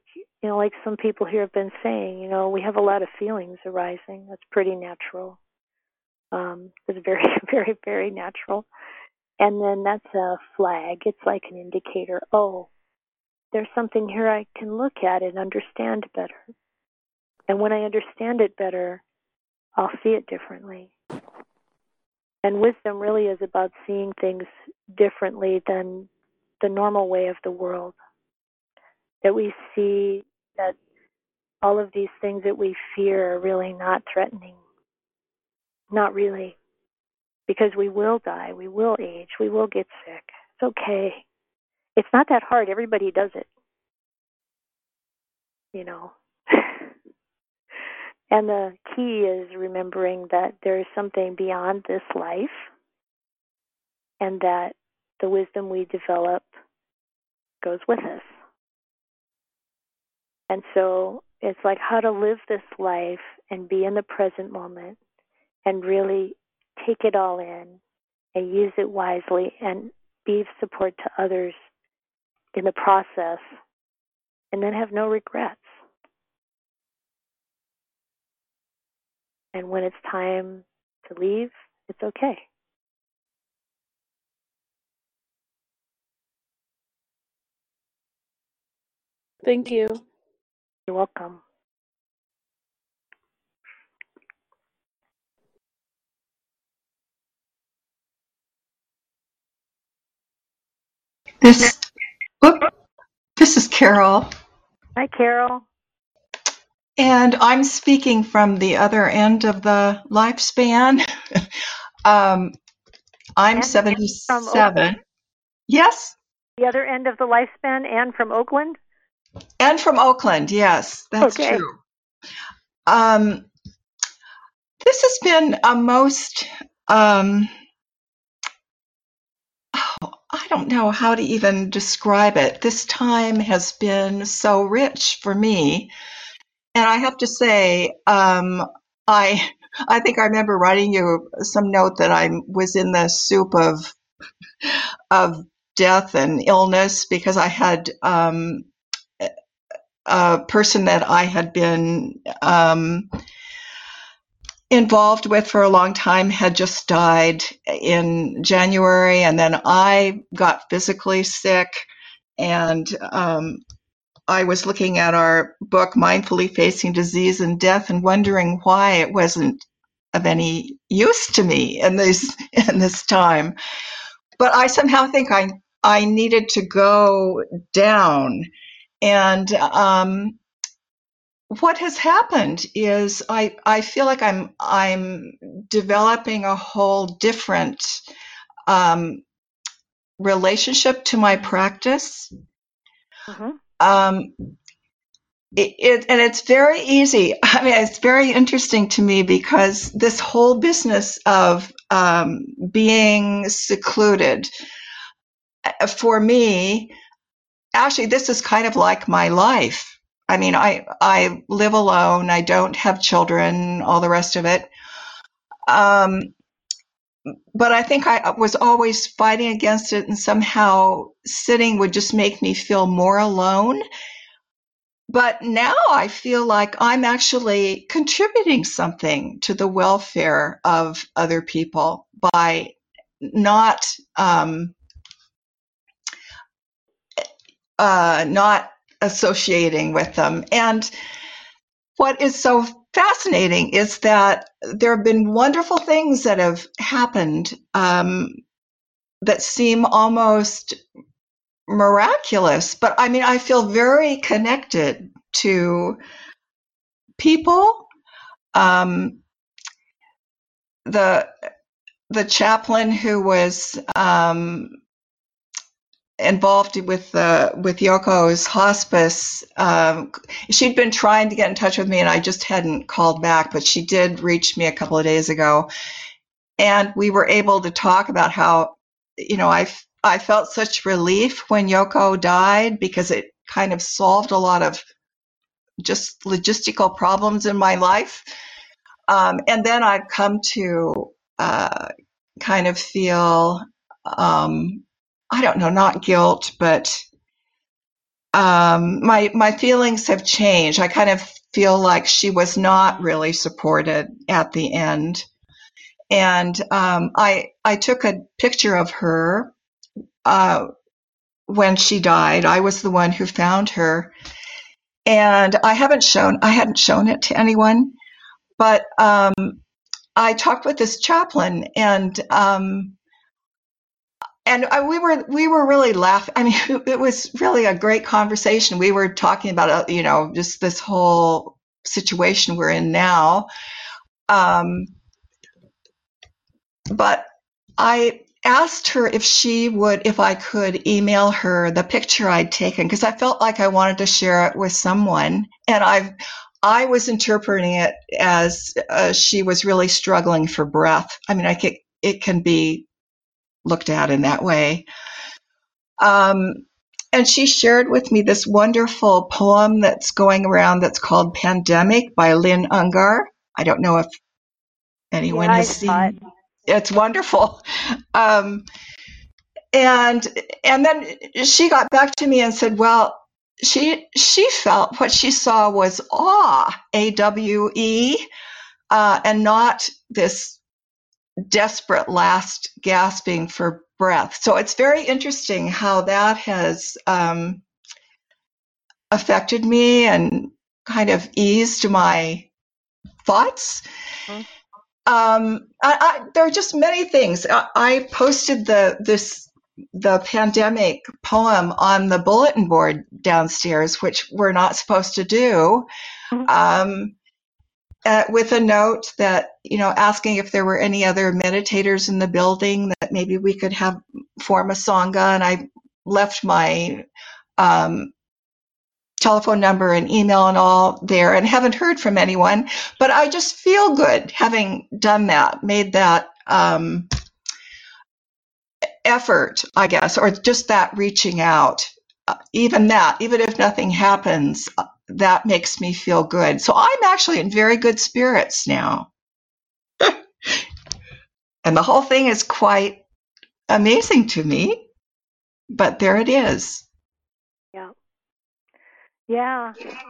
like some people here have been saying, we have a lot of feelings arising. That's pretty natural. It's very, very, very natural. And then that's a flag. It's like an indicator. Oh, there's something here I can look at and understand better. And when I understand it better, I'll see it differently. And wisdom really is about seeing things differently than the normal way of the world. That we see that all of these things that we fear are really not threatening. Not really. Because we will die, we will age, we will get sick. It's okay. It's not that hard. Everybody does it. And the key is remembering that there is something beyond this life, and that the wisdom we develop goes with us. And so it's like how to live this life and be in the present moment and really take it all in and use it wisely and be of support to others in the process, and then have no regrets. And when it's time to leave, it's okay. Thank you. You're welcome. This is Carol. Hi, Carol. And I'm speaking from the other end of the lifespan. I'm And 77. Yes? The other end of the lifespan, and from Oakland? And from Oakland, yes, that's okay. true. This has been a most, I don't know how to even describe it. This time has been so rich for me. And I have to say, I think I remember writing you some note that I was in the soup of death and illness, because I had a person that I had been involved with for a long time had just died in January, and then I got physically sick, and I was looking at our book, Mindfully Facing Disease and Death, and wondering why it wasn't of any use to me in this time. But I somehow think I needed to go down. And what has happened is I feel like I'm developing a whole different relationship to my practice. Mm-hmm. And it's very easy. I mean, it's very interesting to me, because this whole business of being secluded, for me, actually, this is kind of like my life. I mean, I live alone. I don't have children, all the rest of it. But I think I was always fighting against it, and somehow sitting would just make me feel more alone. But now I feel like I'm actually contributing something to the welfare of other people by not associating with them. And what is so fascinating is that there have been wonderful things that have happened that seem almost miraculous. But I mean, I feel very connected to people. The chaplain who was involved with Yoko's hospice, she'd been trying to get in touch with me, and I just hadn't called back, but she did reach me a couple of days ago, and we were able to talk about how, I felt such relief when Yoko died, because it kind of solved a lot of just logistical problems in my life. And then I've come to kind of feel, I don't know, not guilt, but my feelings have changed. I kind of feel like she was not really supported at the end. And I took a picture of her when she died. I was the one who found her, and I hadn't shown it to anyone. But I talked with this chaplain, and we were really laughing. I mean, it was really a great conversation. We were talking about just this whole situation we're in now. But I asked her if I could email her the picture I'd taken, because I felt like I wanted to share it with someone. And I was interpreting it as she was really struggling for breath. I mean, it can be looked at in that way. And she shared with me this wonderful poem that's going around that's called Pandemic by Lynn Ungar. I don't know if anyone has seen it. It's wonderful. And then she got back to me and said, well, she felt what she saw was awe, AWE, and not this desperate last gasping for breath. So it's very interesting how that has affected me and kind of eased my thoughts. Mm-hmm. There are just many things. I posted the pandemic poem on the bulletin board downstairs, which we're not supposed to do, with a note that, asking if there were any other meditators in the building that maybe we could form a Sangha. And I left my telephone number and email and all there, and haven't heard from anyone. But I just feel good having done that, made that effort, I guess, or just that reaching out. Even if nothing happens, that makes me feel good. So I'm actually in very good spirits now. And the whole thing is quite amazing to me, but there it is. Yeah.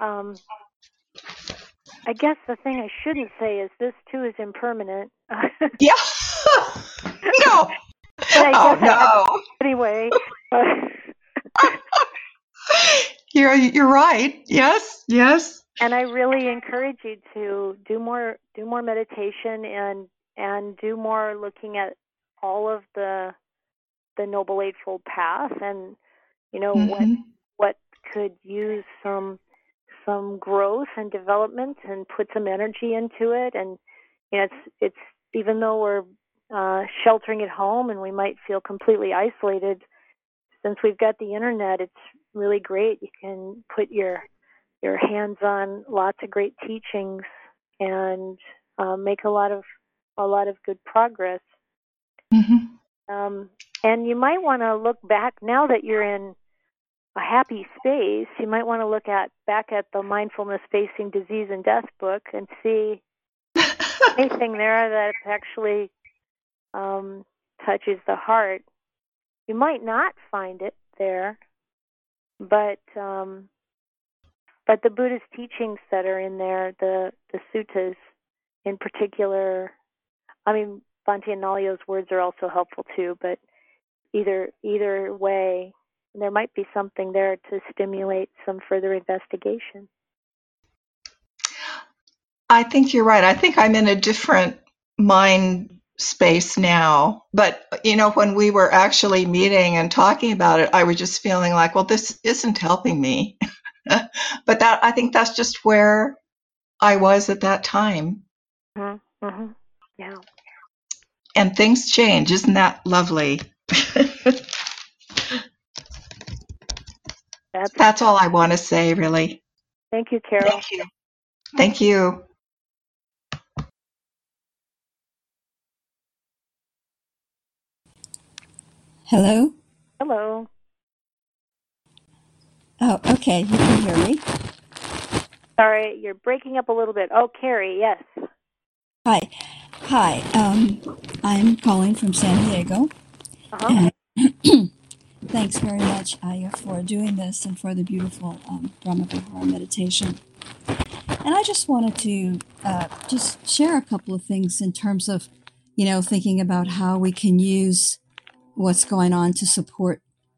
I guess the thing I shouldn't say is this too is impermanent. Yeah. No. No. Anyway. You're right. Yes. And I really encourage you to do more meditation and do more looking at all of the Noble Eightfold Path, and what could use some growth and development, and put some energy into it. And it's even though we're sheltering at home and we might feel completely isolated, since we've got the internet, it's really great. You can put your hands on lots of great teachings and make a lot of good progress. Mm-hmm. And you might want to look back, now that you're in a happy space, you might want to look back at the Mindfulness Facing Disease and Death book and see anything there that actually touches the heart. You might not find it there, but the Buddhist teachings that are in there, the suttas in particular, I mean, Bhante and Nalio's words are also helpful too, but either way, there might be something there to stimulate some further investigation. I think you're right. I think I'm in a different mind space now. But, when we were actually meeting and talking about it, I was just feeling like, well, this isn't helping me. But I think that's just where I was at that time. Mm-hmm. Mm-hmm. Yeah. And things change. Isn't that lovely? That's all I want to say, really. Thank you, Carol. Thank you. Hello? Hello. Oh, okay. You can hear me. Sorry, you're breaking up a little bit. Oh, Carrie, yes. Hi. I'm calling from San Diego. Uh-huh. Thanks very much, Aya, for doing this and for the beautiful Brahma Vihara meditation. And I just wanted to just share a couple of things in terms of, thinking about how we can use what's going on to support,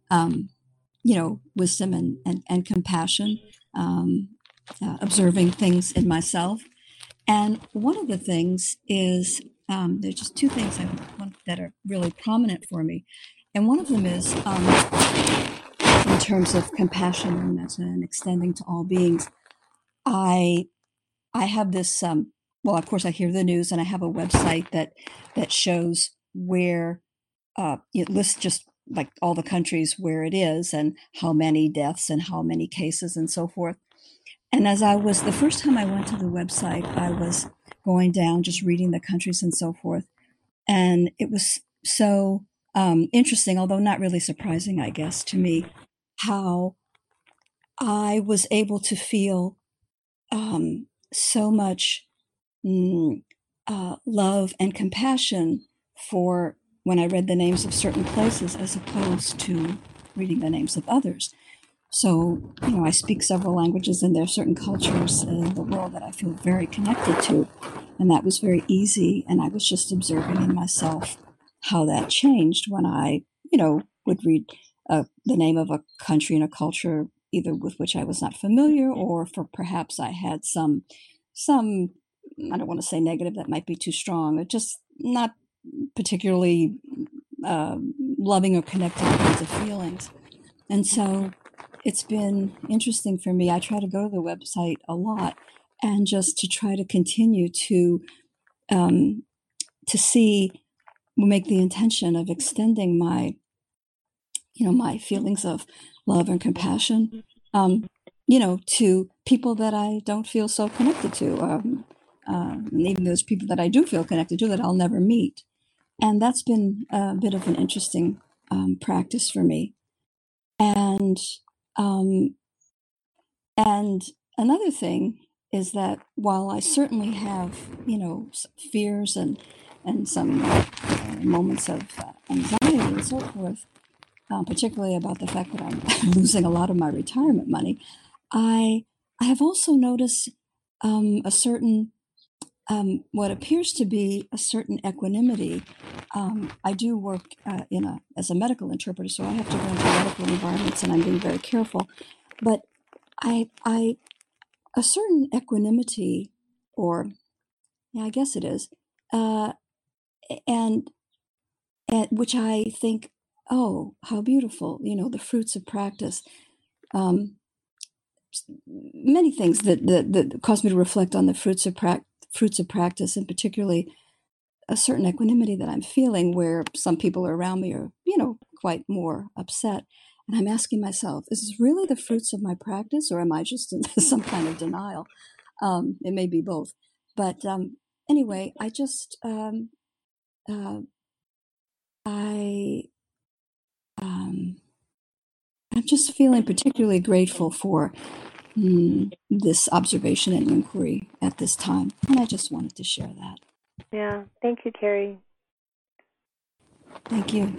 wisdom and compassion, observing things in myself. And one of the things is, there's just two things that are really prominent for me. And one of them is in terms of compassion and extending to all beings. I have this, well, of course, I hear the news, and I have a website that shows where it lists just like all the countries where it is and how many deaths and how many cases and so forth. And as the first time I went to the website, I was going down, just reading the countries and so forth. And it was so interesting, although not really surprising, I guess, to me, how I was able to feel so much love and compassion for when I read the names of certain places as opposed to reading the names of others. So, I speak several languages, and there are certain cultures in the world that I feel very connected to. And that was very easy. And I was just observing in myself how that changed when I, would read the name of a country and a culture, either with which I was not familiar, or for perhaps I had some, I don't want to say negative, that might be too strong, or just not particularly loving or connected kinds of feelings. And so it's been interesting for me. I try to go to the website a lot, and just to try to continue to make the intention of extending my feelings of love and compassion, to people that I don't feel so connected to, and even those people that I do feel connected to that I'll never meet. And that's been a bit of an interesting practice for me. And another thing is that while I certainly have, fears and some moments of anxiety and so forth, particularly about the fact that I'm losing a lot of my retirement money, I have also noticed a certain, what appears to be a certain equanimity. I do work as a medical interpreter, so I have to go into medical environments, and I'm being very careful. But a certain equanimity, or I guess it is, and which I think, oh, how beautiful, the fruits of practice. Many things that cause me to reflect on the fruits of practice, and particularly a certain equanimity that I'm feeling, where some people around me are, quite more upset. And I'm asking myself, is this really the fruits of my practice, or am I just in some kind of denial? It may be both. But anyway, I just, I'm just feeling particularly grateful for this observation and inquiry at this time. And I just wanted to share that. Yeah. Thank you, Carrie. Thank you.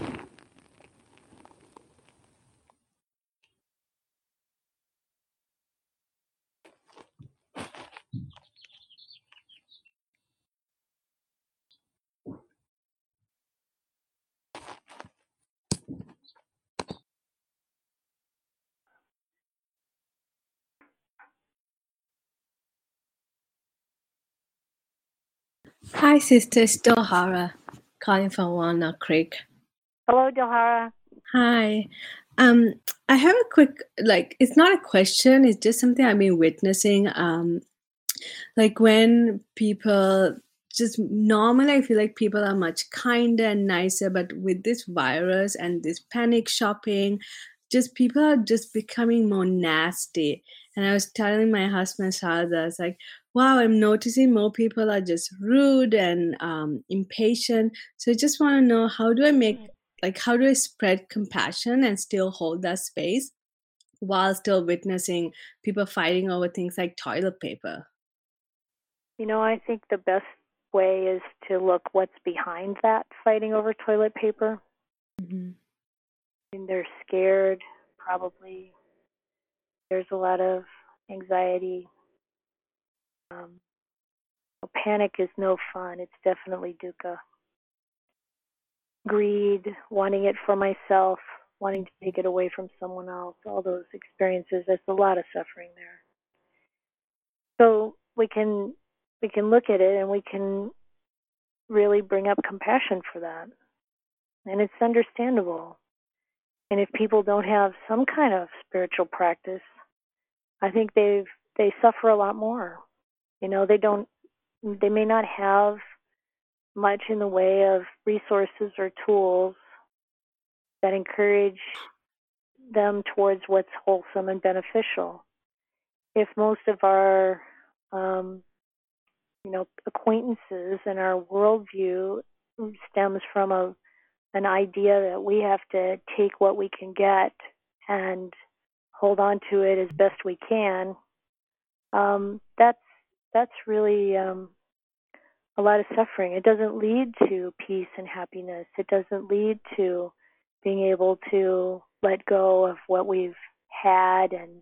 Hi, Sister Dilhara, calling from Walnut Creek. Hello, Dilhara. Hi. I have a quick, it's not a question, it's just something I've been witnessing. When people, just normally I feel like people are much kinder and nicer, but with this virus and this panic shopping, just people are just becoming more nasty. And I was telling my husband, Sharda, I was like, wow, I'm noticing more people are just rude and impatient. So I just want to know, how do I spread compassion and still hold that space while still witnessing people fighting over things like toilet paper? I think the best way is to look what's behind that fighting over toilet paper. Mm-hmm. And they're scared, probably. There's a lot of anxiety. Panic is no fun. It's definitely dukkha. Greed, wanting it for myself, wanting to take it away from someone else, all those experiences, there's a lot of suffering there. So we can look at it and we can really bring up compassion for that. And it's understandable. And if people don't have some kind of spiritual practice, I think they suffer a lot more. You know, they may not have much in the way of resources or tools that encourage them towards what's wholesome and beneficial. If most of our acquaintances and our worldview stems from an idea that we have to take what we can get and hold on to it as best we can, that's really a lot of suffering. It doesn't lead to peace and happiness. It doesn't lead to being able to let go of what we've had and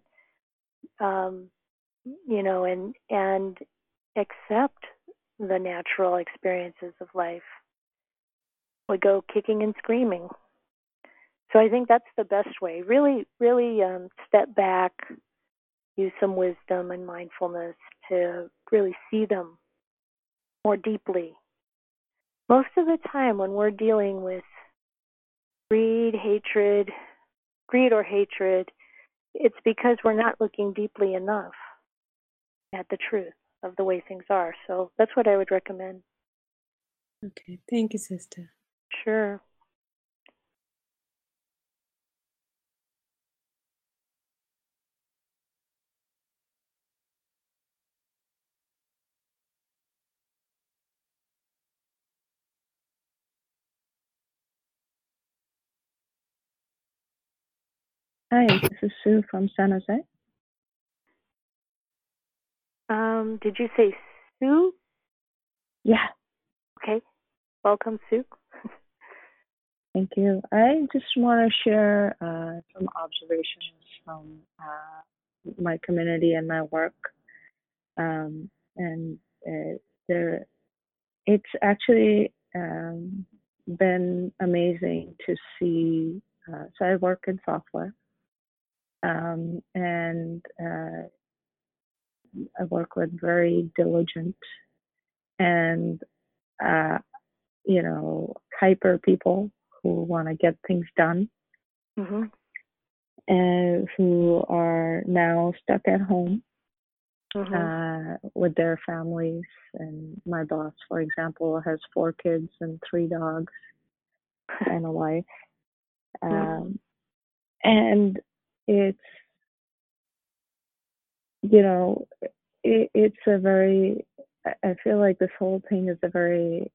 and accept the natural experiences of life. We go kicking and screaming. So I think that's the best way. Really, really step back, use some wisdom and mindfulness to really see them more deeply. Most of the time when we're dealing with greed or hatred, it's because we're not looking deeply enough at the truth of the way things are. So that's what I would recommend. Okay, thank you, sister. Sure. Hi, this is Sue from San Jose. Did you say Sue? Yeah. Okay. Welcome, Sue. Thank you. I just want to share some observations from my community and my work. It's actually been amazing to see. So I work in software, and I work with very diligent and hyper people who want to get things done, and who are now stuck at home with their families. And my boss, for example, has 4 kids and 3 dogs and a wife. And it's, it's a very, I feel like this whole thing is a very,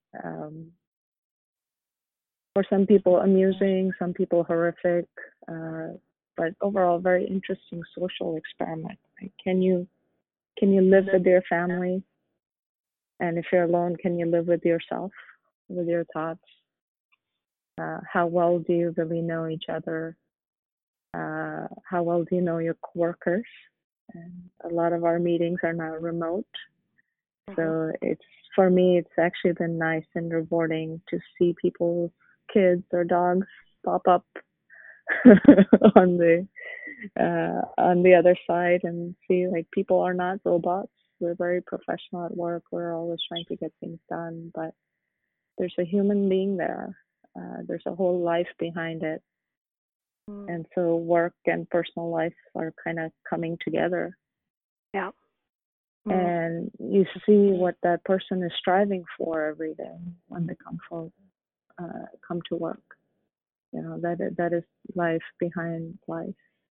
for some people amusing, some people horrific, but overall very interesting social experiment. Right? Can you live with your family? And if you're alone, can you live with yourself, with your thoughts? How well do you really know each other? How well do you know your coworkers? And a lot of our meetings are now remote. So for me, it's actually been nice and rewarding to see people's kids or dogs pop up on the other side, and see like people are not robots. We're very professional at work. We're always trying to get things done, but there's a human being there. There's a whole life behind it. And so work and personal life are kind of coming together. Yeah. And you see what that person is striving for every day when they come to work. That is life behind life.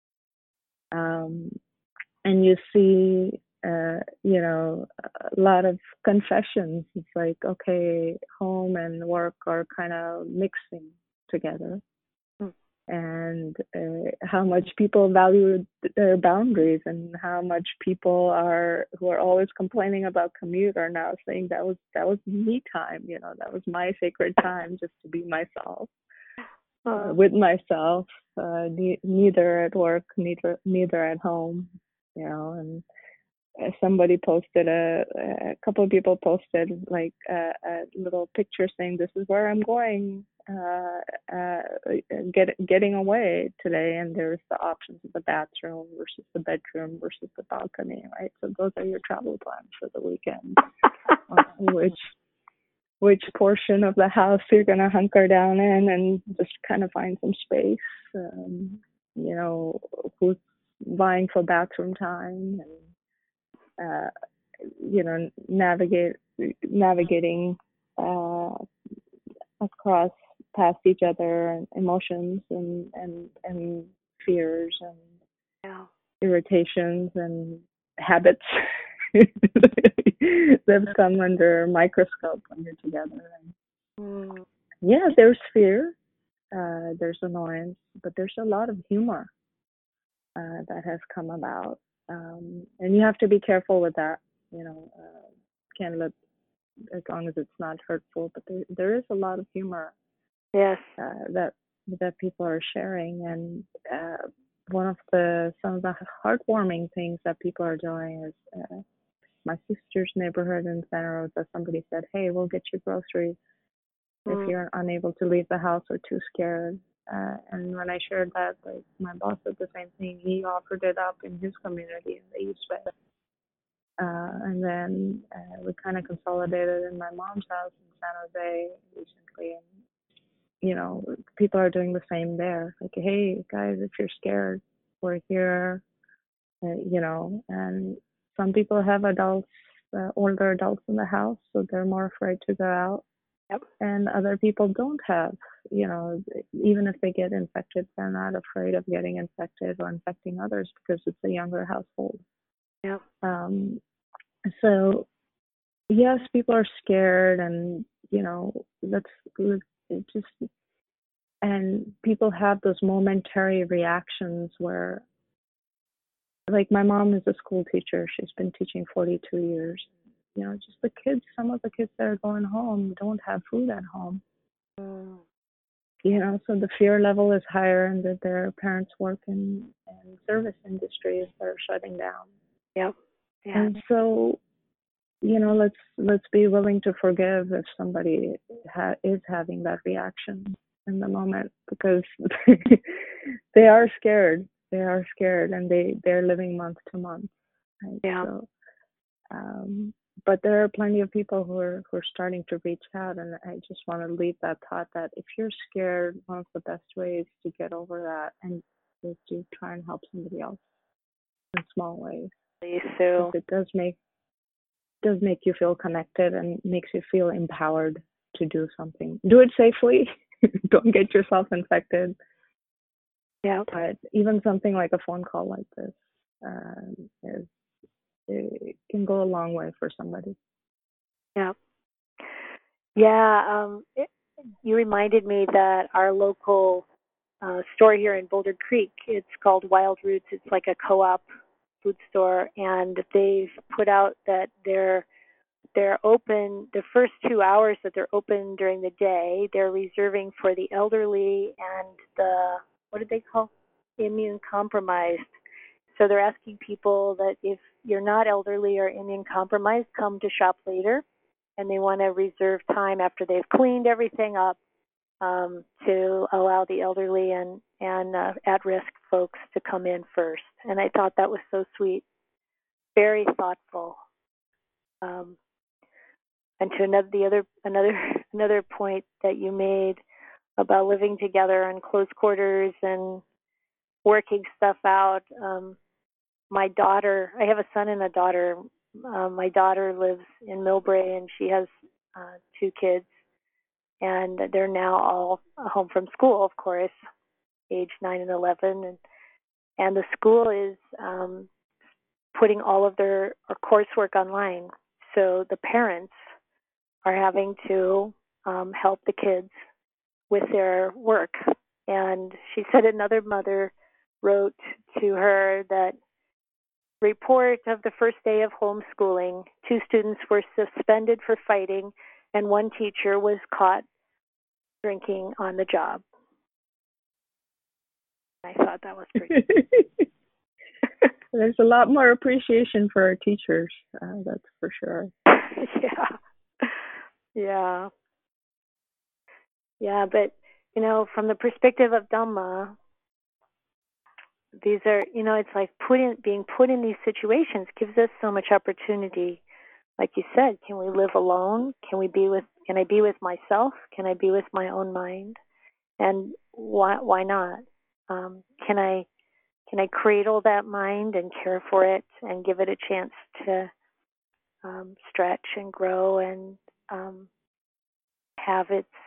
And you see, a lot of confessions. It's like, okay, home and work are kind of mixing together. And how much people value their boundaries, and how much people who are always complaining about commute are now saying that was me time. That was my sacred time, just to be myself, with myself. neither at work, neither at home, and somebody posted a couple of people posted like a little picture saying, this is where I'm going, getting away today, and there's the options of the bathroom versus the bedroom versus the balcony, right? So those are your travel plans for the weekend. Which portion of the house you're going to hunker down in and just kind of find some space, who's vying for bathroom time, and navigating across past each other, and emotions and fears and irritations and habits that come under a microscope when you're together. And yeah, there's fear, there's annoyance, but there's a lot of humor that has come about, and you have to be careful with that. Can't let, as long as it's not hurtful, but there is a lot of humor. Yes. That people are sharing, and some of the heartwarming things that people are doing is my sister's neighborhood in Santa Rosa. Somebody said, "Hey, we'll get you groceries if you're unable to leave the house or too scared." And when I shared that, like, my boss said the same thing. He offered it up in his community in the East Bay. And then we kind of consolidated in my mom's house in San Jose recently. And, people are doing the same there. Like, hey, guys, if you're scared, we're here, and some people have adults, older adults in the house, so they're more afraid to go out. Yep. And other people don't have, even if they get infected, they're not afraid of getting infected or infecting others because it's a younger household. Yeah. So, yes, people are scared, and, and people have those momentary reactions where, like, my mom is a school teacher. She's been teaching 42 years. Just the kids, some of the kids that are going home don't have food at home. So the fear level is higher, and that their parents work in service industries that are shutting down. Yep. Yeah. And so, let's be willing to forgive if somebody is having that reaction in the moment, because they are scared. They are scared, and they're living month to month. Right? Yeah. So, but there are plenty of people who are starting to reach out, and I just want to leave that thought that if you're scared, one of the best ways to get over that and is to try and help somebody else in small ways. So it does make you feel connected and makes you feel empowered to do something. Do it safely. Don't get yourself infected. Yeah. But even something like a phone call like this it can go a long way for somebody. Yeah. Yeah. You reminded me that our local store here in Boulder Creek, it's called Wild Roots. It's like a co-op food store, and they've put out that they're open the first 2 hours that they're open during the day. They're reserving for the elderly and the, what did they call, immune compromised. So they're asking people that if you're not elderly or immune compromised, come to shop later, and they want to reserve time after they've cleaned everything up to allow the elderly and at-risk folks to come in first. And I thought that was so sweet, very thoughtful. And to another point that you made about living together in close quarters and working stuff out. My daughter, I have a son and a daughter. My daughter lives in Millbrae, and she has 2 kids, and they're now all home from school, of course, age 9 and 11, and the school is putting all of their coursework online. So the parents are having to help the kids with their work. And she said another mother wrote to her that report of the first day of homeschooling, 2 students were suspended for fighting, and 1 teacher was caught drinking on the job. I thought that was pretty. There's a lot more appreciation for our teachers, that's for sure. Yeah, but from the perspective of Dhamma, these are, it's like being put in these situations gives us so much opportunity. Like you said, can we live alone? Can I be with myself? Can I be with my own mind? And why not? Can I cradle that mind and care for it and give it a chance to stretch and grow and have its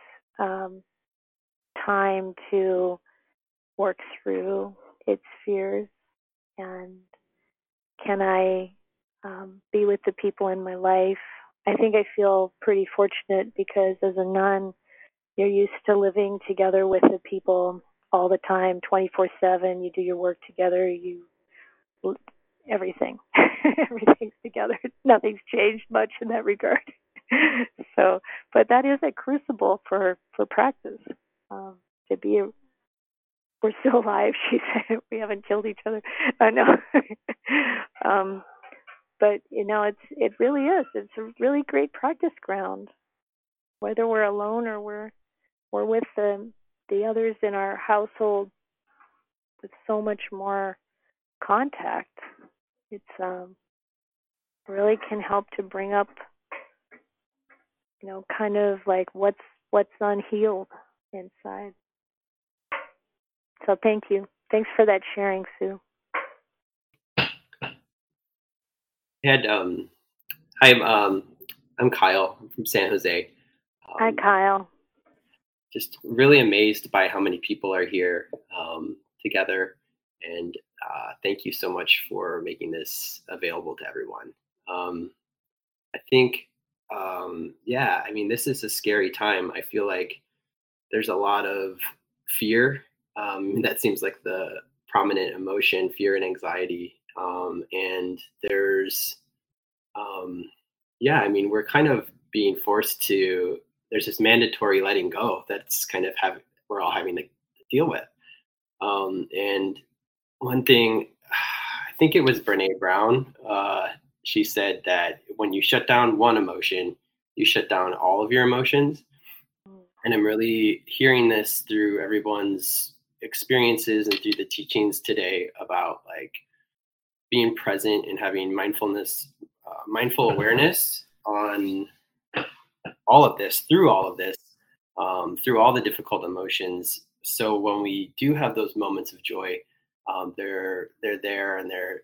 time to work through its fears? And can I be with the people in my life? I think I feel pretty fortunate because as a nun, you're used to living together with the people all the time, 24/7. You do your work together. Everything, everything's together. Nothing's changed much in that regard. So, but that is a crucible for practice. To be, we're still alive. She said we haven't killed each other. No. But it really is. It's a really great practice ground, whether we're alone or we're with the others in our household. With so much more contact, it's really can help to bring up, kind of like what's unhealed inside. So thank you. Thanks for that sharing, Sue. I'm Kyle from San Jose. Hi, Kyle. Just really amazed by how many people are here together, and thank you so much for making this available to everyone. I think, this is a scary time. I feel like there's a lot of fear. That seems like the prominent emotion, fear and anxiety. And there's, we're kind of being forced to, there's this mandatory letting go that's kind of we're all having to deal with. And one thing, I think it was Brene Brown, she said that when you shut down one emotion, you shut down all of your emotions. And I'm really hearing this through everyone's experiences and through the teachings today about like being present and having mindfulness, mindful awareness on all of this, through all the difficult emotions. So when we do have those moments of joy, they're there and they're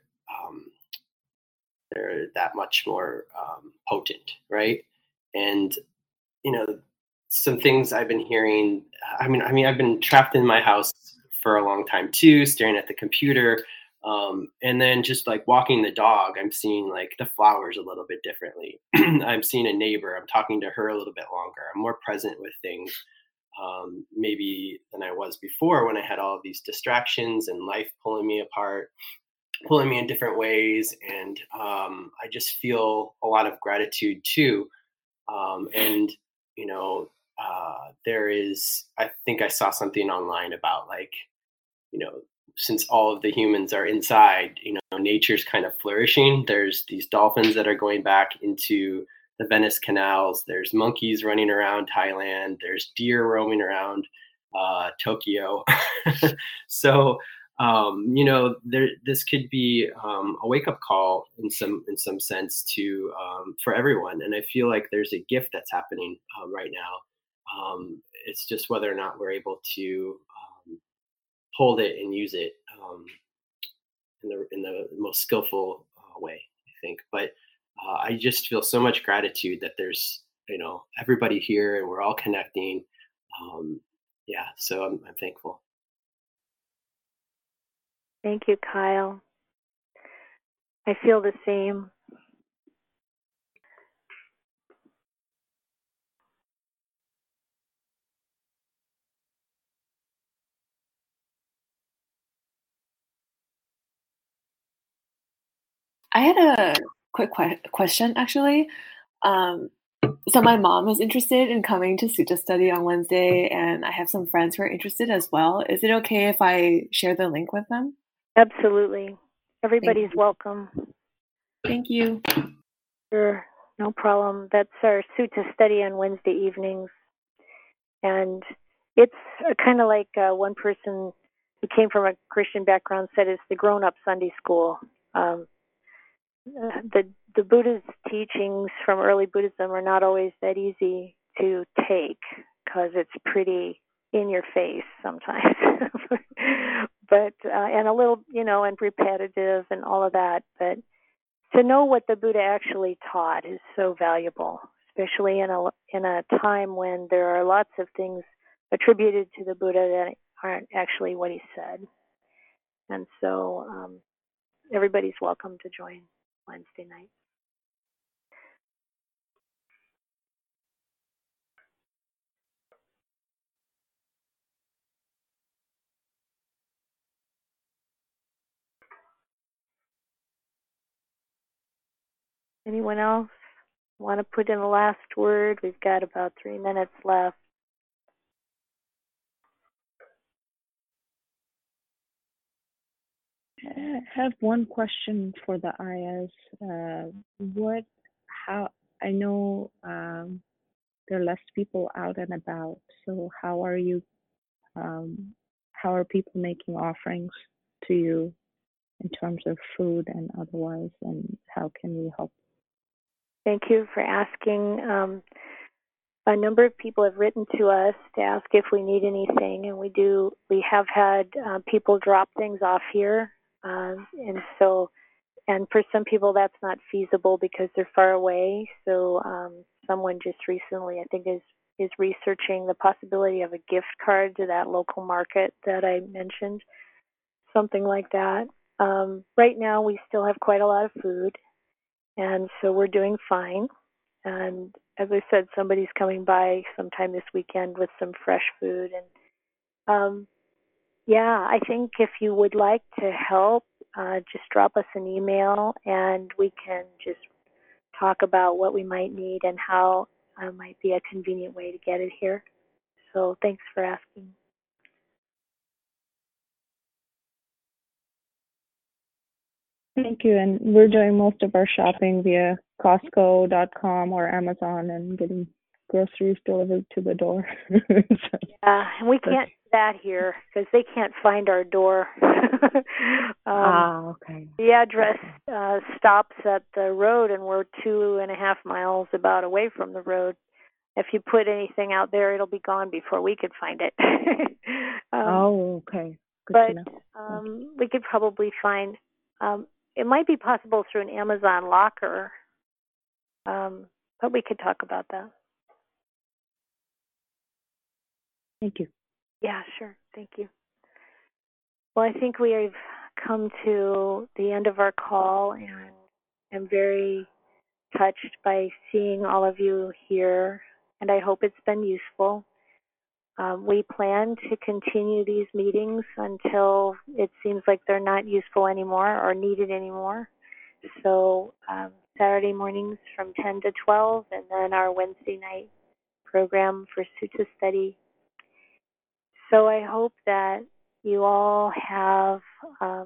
that much more potent, right? And some things I've been hearing. I've been trapped in my house for a long time too, staring at the computer. And then just like walking the dog, I'm seeing like the flowers a little bit differently. I'm seeing a neighbor. I'm talking to her a little bit longer. I'm more present with things maybe than I was before when I had all of these distractions and life pulling me apart, pulling me in different ways. And I just feel a lot of gratitude too. I think I saw something online about like, since all of the humans are inside, nature's kind of flourishing. There's these dolphins that are going back into the Venice canals. There's monkeys running around Thailand. There's deer roaming around Tokyo. So, this could be a wake-up call in some sense to for everyone. And I feel like there's a gift that's happening right now. It's just whether or not we're able to hold it and use it in the most skillful way, I think. But I just feel so much gratitude that there's everybody here and we're all connecting. So I'm thankful. Thank you, Kyle. I feel the same. I had a quick question, actually. So my mom is interested in coming to Sutta Study on Wednesday, and I have some friends who are interested as well. Is it okay if I share the link with them? Absolutely. Everybody's welcome. Thank you. Sure, no problem. That's our Sutta Study on Wednesday evenings. And it's kind of like one person who came from a Christian background said it's the grown-up Sunday school. The Buddha's teachings from early Buddhism are not always that easy to take because it's pretty in your face sometimes, but and a little, and repetitive and all of that. But to know what the Buddha actually taught is so valuable, especially in a time when there are lots of things attributed to the Buddha that aren't actually what he said. And so everybody's welcome to join Wednesday night. Anyone else want to put in the last word? We've got about 3 minutes left. I have one question for the Ayahs. I know there are less people out and about, so how are people making offerings to you in terms of food and otherwise, and how can we help? Thank you for asking. A number of people have written to us to ask if we need anything, and we do. We have had people drop things off here, and for some people that's not feasible because they're far away. So someone just recently, I think, is researching the possibility of a gift card to that local market that I mentioned, something like that. Right now, we still have quite a lot of food, and so we're doing fine. And as I said, somebody's coming by sometime this weekend with some fresh food. And I think if you would like to help, just drop us an email and we can just talk about what we might need and how might be a convenient way to get it here. So thanks for asking. Thank you. And we're doing most of our shopping via Costco.com or Amazon and getting groceries delivered to the door. Yeah, and we can't do that here because they can't find our door. Okay. The address stops at the road, and we're 2.5 miles about away from the road. If you put anything out there, it'll be gone before we could find it. Okay. Good But to know. we could probably find. It might be possible through an Amazon locker, but we could talk about that. Thank you. Yeah, sure. Thank you. Well, I think we have come to the end of our call, and I'm very touched by seeing all of you here, and I hope it's been useful. We plan to continue these meetings until it seems like they're not useful anymore or needed anymore. So Saturday mornings from 10 to 12, and then our Wednesday night program for Sutta Study. So I hope that you all have a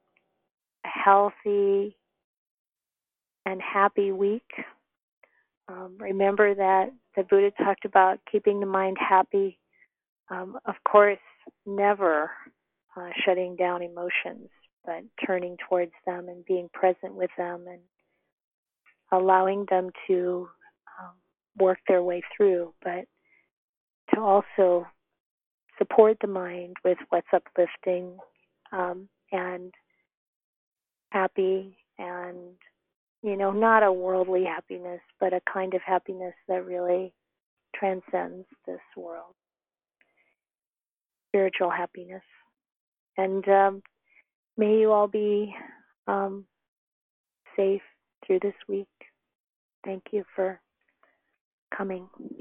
healthy and happy week. Remember that the Buddha talked about keeping the mind happy. Of course, never shutting down emotions, but turning towards them and being present with them and allowing them to work their way through, but to also support the mind with what's uplifting and happy and, not a worldly happiness, but a kind of happiness that really transcends this world. Spiritual happiness. And may you all be safe through this week. Thank you for coming.